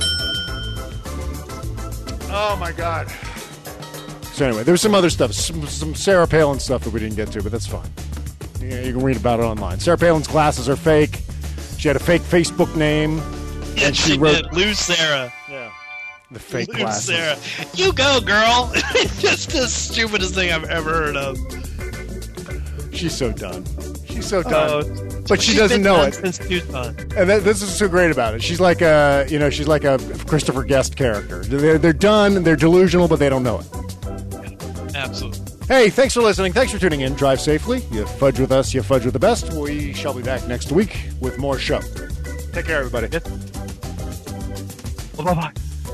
Oh my God. So anyway, there's some other stuff, some Sarah Palin stuff that we didn't get to, but that's fine. Yeah, you can read about it online. Sarah Palin's glasses are fake. She had a fake Facebook name. Yeah, and she wrote, did. Lose Sarah. Yeah. The fake Lose glasses. Sarah. You go, girl. Just the stupidest thing I've ever heard of. She's so done. She's so done. But she doesn't know it. Since Tucson. And this is so great about it. She's like a Christopher Guest character. They're done. They're delusional, but they don't know it. Absolutely. Hey, thanks for listening. Thanks for tuning in. Drive safely. You fudge with us. You fudge with the best. We shall be back next week with more show. Take care, everybody. Yep. Bye-bye.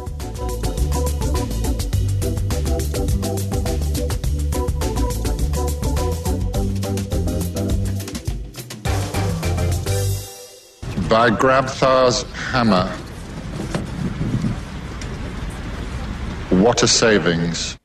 By Grabthar's hammer. What a savings.